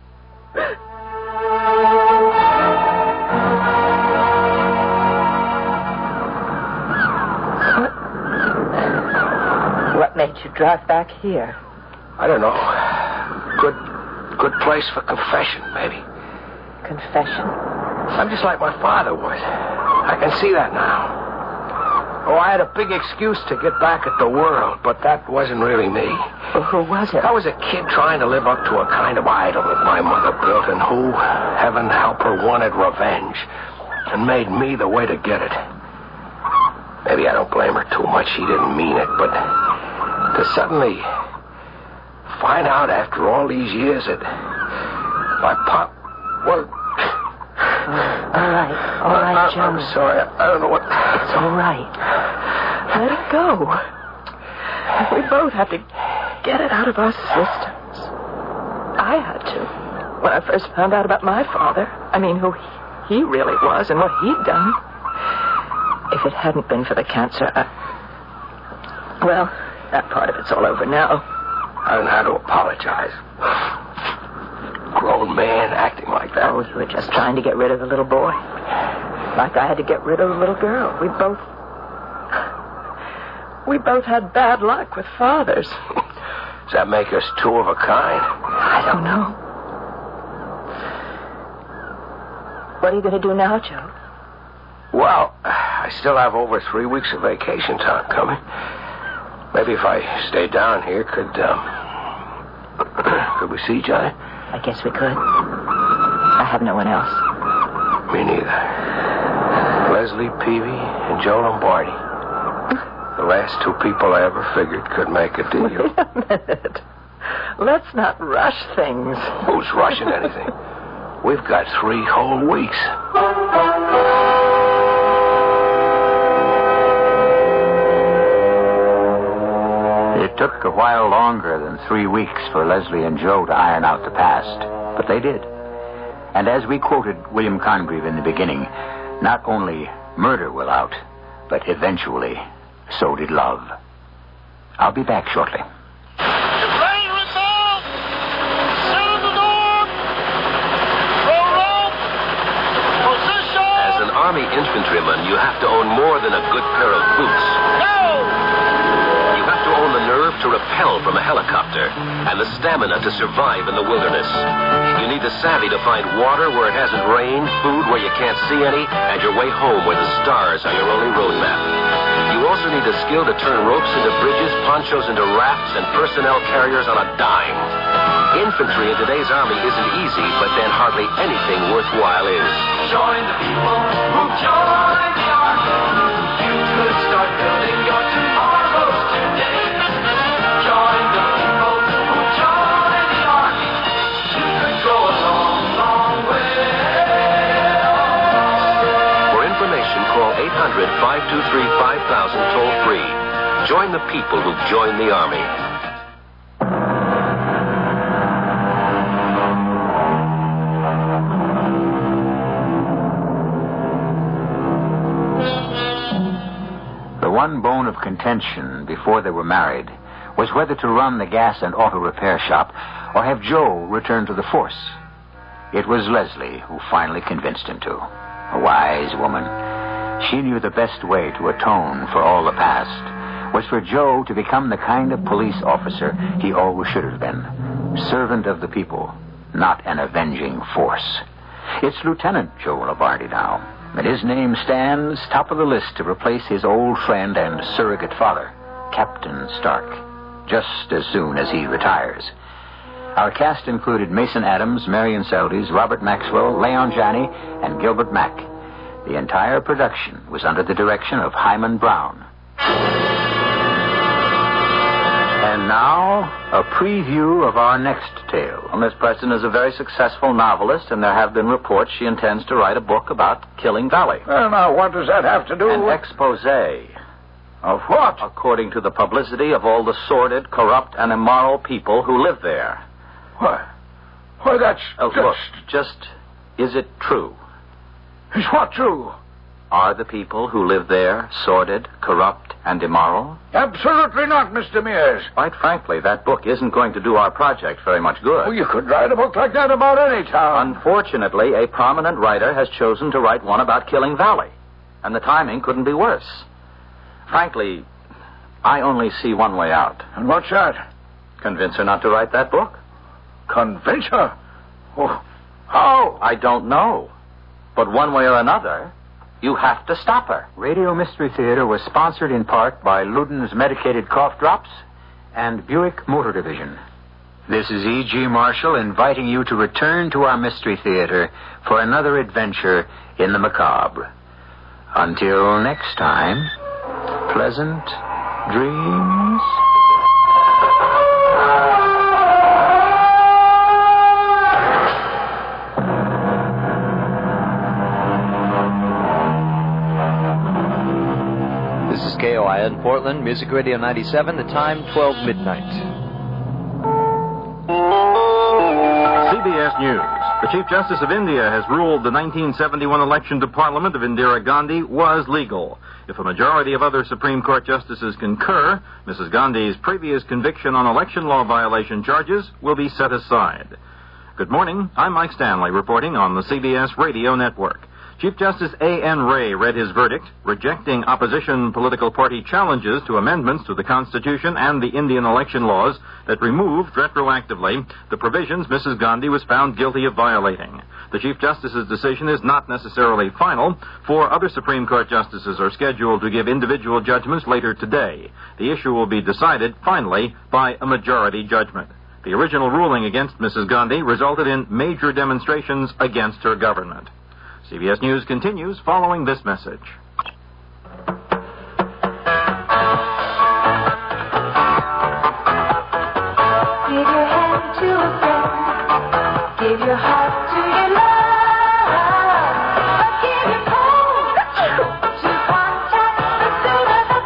What made you drive back here? I don't know. Good place for confession, maybe. Confession? I'm just like my father was. I can see that now. Oh, I had a big excuse to get back at the world, but that wasn't really me. Well, who was it? I was a kid trying to live up to a kind of idol that my mother built and who, heaven help her, wanted revenge and made me the way to get it. Maybe I don't blame her too much. She didn't mean it, but to suddenly find out after all these years that my pop... Well... All right, Joe. I'm sorry. I don't know what... It's all right. Let it go. We both had to get it out of our systems. I had to. When I first found out about my father, I mean, who he really was and what he'd done. If it hadn't been for the cancer, well, that part of it's all over now. I don't know how to apologize. Grown man acting like that. Oh, you were just trying to get rid of the little boy. Like I had to get rid of the little girl. We both had bad luck with fathers. Does that make us two of a kind? I don't know. What are you going to do now, Joe? Well, I still have over 3 weeks of vacation time coming. Maybe if I stayed down here, could we see Johnny? I guess we could. I have no one else. Me neither. Leslie Peavy and Joe Lombardi. The last two people I ever figured could make a deal. Wait a minute. Let's not rush things. Who's rushing anything? We've got 3 whole weeks. It took a while longer than 3 weeks for Leslie and Joe to iron out the past, but they did. And as we quoted William Congreve in the beginning, not only murder will out, but eventually, so did love. I'll be back shortly. As an Army infantryman, you have to own more than a good pair of boots. You have to own the nerve to rappel from a helicopter and the stamina to survive in the wilderness. You need the savvy to find water where it hasn't rained, food where you can't see any, and your way home where the stars are your only road map. You also need the skill to turn ropes into bridges, ponchos into rafts, and personnel carriers on a dime. Infantry in today's Army isn't easy, but then hardly anything worthwhile is. Join the people who join the Army. You could start building your tomorrows today. Join the people who join the Army. You could go a long, long way. For information, call 800-523-5000 toll-free. Join the people who join the Army. The one bone of contention before they were married was whether to run the gas and auto repair shop or have Joe return to the force. It was Leslie who finally convinced him to. A wise woman. She knew the best way to atone for all the past was for Joe to become the kind of police officer he always should have been. Servant of the people, not an avenging force. It's Lieutenant Joe Lombardi now, and his name stands top of the list to replace his old friend and surrogate father, Captain Stark, just as soon as he retires. Our cast included Mason Adams, Marion Seldes, Robert Maxwell, Leon Janney, and Gilbert Mack. The entire production was under the direction of Hyman Brown. And now, a preview of our next tale. Well, Miss Preston is a very successful novelist, and there have been reports she intends to write a book about Killing Valley. Well, now, what does that have to do An with... expose. Of what? According to the publicity of all the sordid, corrupt, and immoral people who live there. Why, that's... Look, just, is it true? Is what true? Are the people who live there sordid, corrupt, and immoral? Absolutely not, Mr. Mears. Quite frankly, that book isn't going to do our project very much good. Well, you could write a book like that about any town. Unfortunately, a prominent writer has chosen to write one about Killing Valley, and the timing couldn't be worse. Frankly, I only see one way out. And what's that? Convince her not to write that book. Convince her? Oh, how? I don't know. But one way or another, you have to stop her. Radio Mystery Theater was sponsored in part by Luden's Medicated Cough Drops and Buick Motor Division. This is E.G. Marshall inviting you to return to our Mystery Theater for another adventure in the macabre. Until next time, pleasant dreams. KOIN Portland, Music Radio 97, the time 12 midnight. CBS News. The Chief Justice of India has ruled the 1971 election to Parliament of Indira Gandhi was legal. If a majority of other Supreme Court justices concur, Mrs. Gandhi's previous conviction on election law violation charges will be set aside. Good morning. I'm Mike Stanley reporting on the CBS Radio Network. Chief Justice A.N. Ray read his verdict, rejecting opposition political party challenges to amendments to the Constitution and the Indian election laws that removed retroactively the provisions Mrs. Gandhi was found guilty of violating. The Chief Justice's decision is not necessarily final, for other Supreme Court justices are scheduled to give individual judgments later today. The issue will be decided, finally, by a majority judgment. The original ruling against Mrs. Gandhi resulted in major demonstrations against her government. CBS News continues following this message. Give your hand to a friend. Give your heart to your love. But give your cold to contact. The sooner the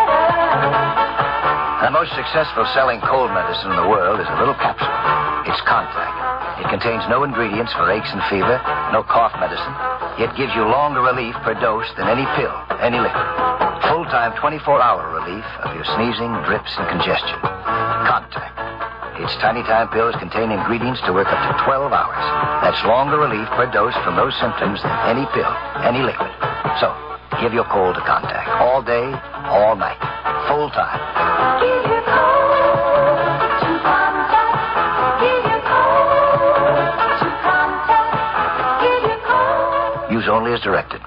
better. The most successful selling cold medicine in the world is a little capsule. It's Contact. It contains no ingredients for aches and fever, no cough medicine. It gives you longer relief per dose than any pill, any liquid. Full-time 24-hour relief of your sneezing, drips, and congestion. Contact. Its tiny-time pills contain ingredients to work up to 12 hours. That's longer relief per dose from those symptoms than any pill, any liquid. So, give your cold to Contact. All day, all night. Full-time. Give your cold to Contact. Give your cold to Contact. Give your cold. Use only as directed.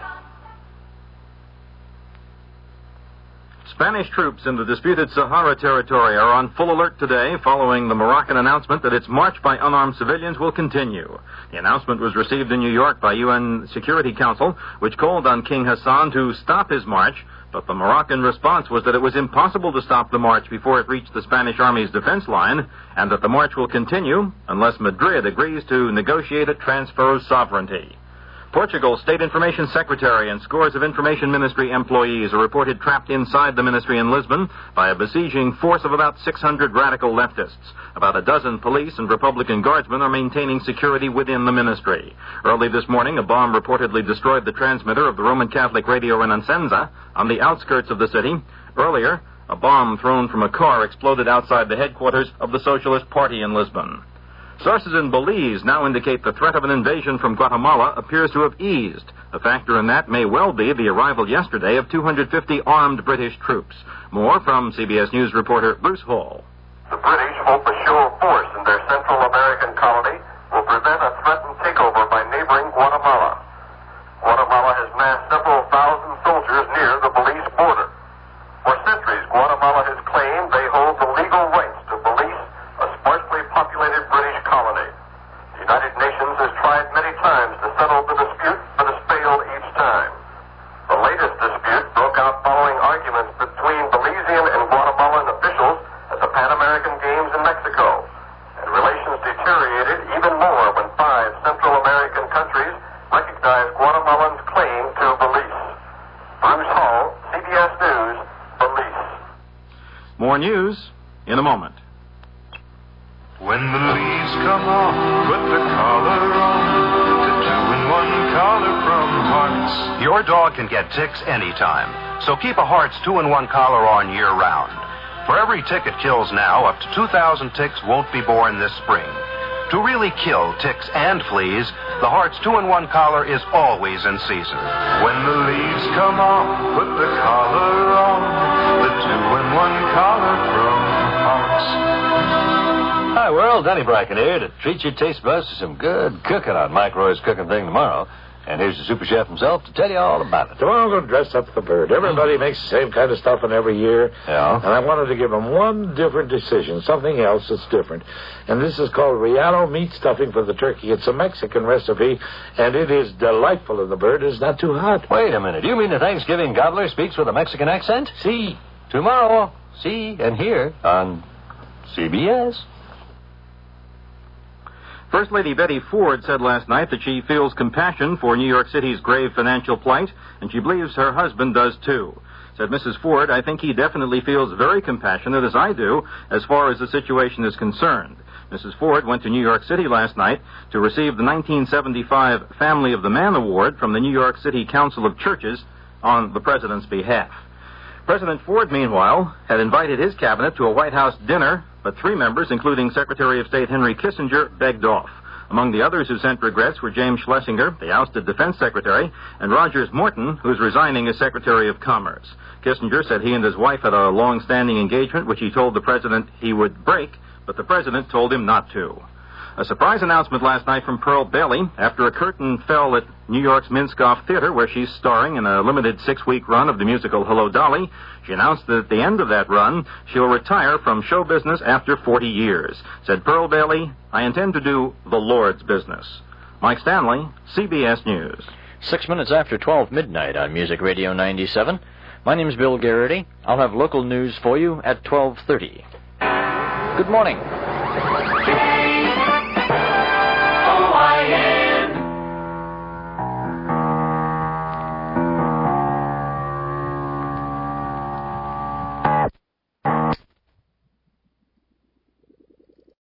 Spanish troops in the disputed Sahara territory are on full alert today following the Moroccan announcement that its march by unarmed civilians will continue. The announcement was received in New York by UN Security Council, which called on King Hassan to stop his march, but the Moroccan response was that it was impossible to stop the march before it reached the Spanish army's defense line, and that the march will continue unless Madrid agrees to negotiate a transfer of sovereignty. Portugal's State Information Secretary and scores of Information Ministry employees are reported trapped inside the ministry in Lisbon by a besieging force of about 600 radical leftists. About a dozen police and Republican guardsmen are maintaining security within the ministry. Early this morning, a bomb reportedly destroyed the transmitter of the Roman Catholic Radio Renascença on the outskirts of the city. Earlier, a bomb thrown from a car exploded outside the headquarters of the Socialist Party in Lisbon. Sources in Belize now indicate the threat of an invasion from Guatemala appears to have eased. A factor in that may well be the arrival yesterday of 250 armed British troops. More from CBS News reporter Bruce Hall. The British hope a show of force in their Central American colony will prevent a threatened takeover by neighboring Guatemala. Guatemala has massed several thousand soldiers near the Belize border. For centuries, Guatemala has claimed they hold the legal rights to Belize, a sparsely populated British colony. The United Nations has tried many times to settle the dispute, but has failed each time. The latest dispute broke out following arguments between Belizean and Guatemalan officials at the Pan American Games in Mexico. And relations deteriorated even more when 5 Central American countries recognized Guatemalan's claim to Belize. Bruce Hall, CBS News, Belize. More news in a moment. When the leaves come off, put the collar on. The 2-in-1 collar from Hearts. Your dog can get ticks anytime, so keep a Hearts 2-in-1 collar on year-round. For every tick it kills now, up to 2,000 ticks won't be born this spring. To really kill ticks and fleas, the Hearts 2-in-1 collar is always in season. When the leaves come off, put the collar on. The 2-in-1 collar from Hearts. Hi, world. Danny Bracken here to treat your taste buds to some good cooking on Mike Roy's Cooking Thing tomorrow. And here's the super chef himself to tell you all about it. Tomorrow I'm going to dress up the bird. Everybody makes the same kind of stuffing every year. Yeah. And I wanted to give them one different decision, something else that's different. And this is called Riano meat stuffing for the turkey. It's a Mexican recipe, and it is delightful, and the bird is not too hot. Wait a minute. You mean the Thanksgiving gobbler speaks with a Mexican accent? See. Tomorrow, see and hear on CBS. First Lady Betty Ford said last night that she feels compassion for New York City's grave financial plight, and she believes her husband does too. Said Mrs. Ford, I think he definitely feels very compassionate, as I do, as far as the situation is concerned. Mrs. Ford went to New York City last night to receive the 1975 Family of the Man Award from the New York City Council of Churches on the President's behalf. President Ford, meanwhile, had invited his cabinet to a White House dinner, but 3 members, including Secretary of State Henry Kissinger, begged off. Among the others who sent regrets were James Schlesinger, the ousted Defense Secretary, and Rogers Morton, who's resigning as Secretary of Commerce. Kissinger said he and his wife had a long-standing engagement, which he told the President he would break, but the President told him not to. A surprise announcement last night from Pearl Bailey after a curtain fell at New York's Minskoff Theater, where she's starring in a limited 6-week run of the musical Hello, Dolly. She announced that at the end of that run, she'll retire from show business after 40 years. Said Pearl Bailey, I intend to do the Lord's business. Mike Stanley, CBS News. 6 minutes after 12 midnight on Music Radio 97. My name's Bill Garrity. I'll have local news for you at 12:30. Good morning.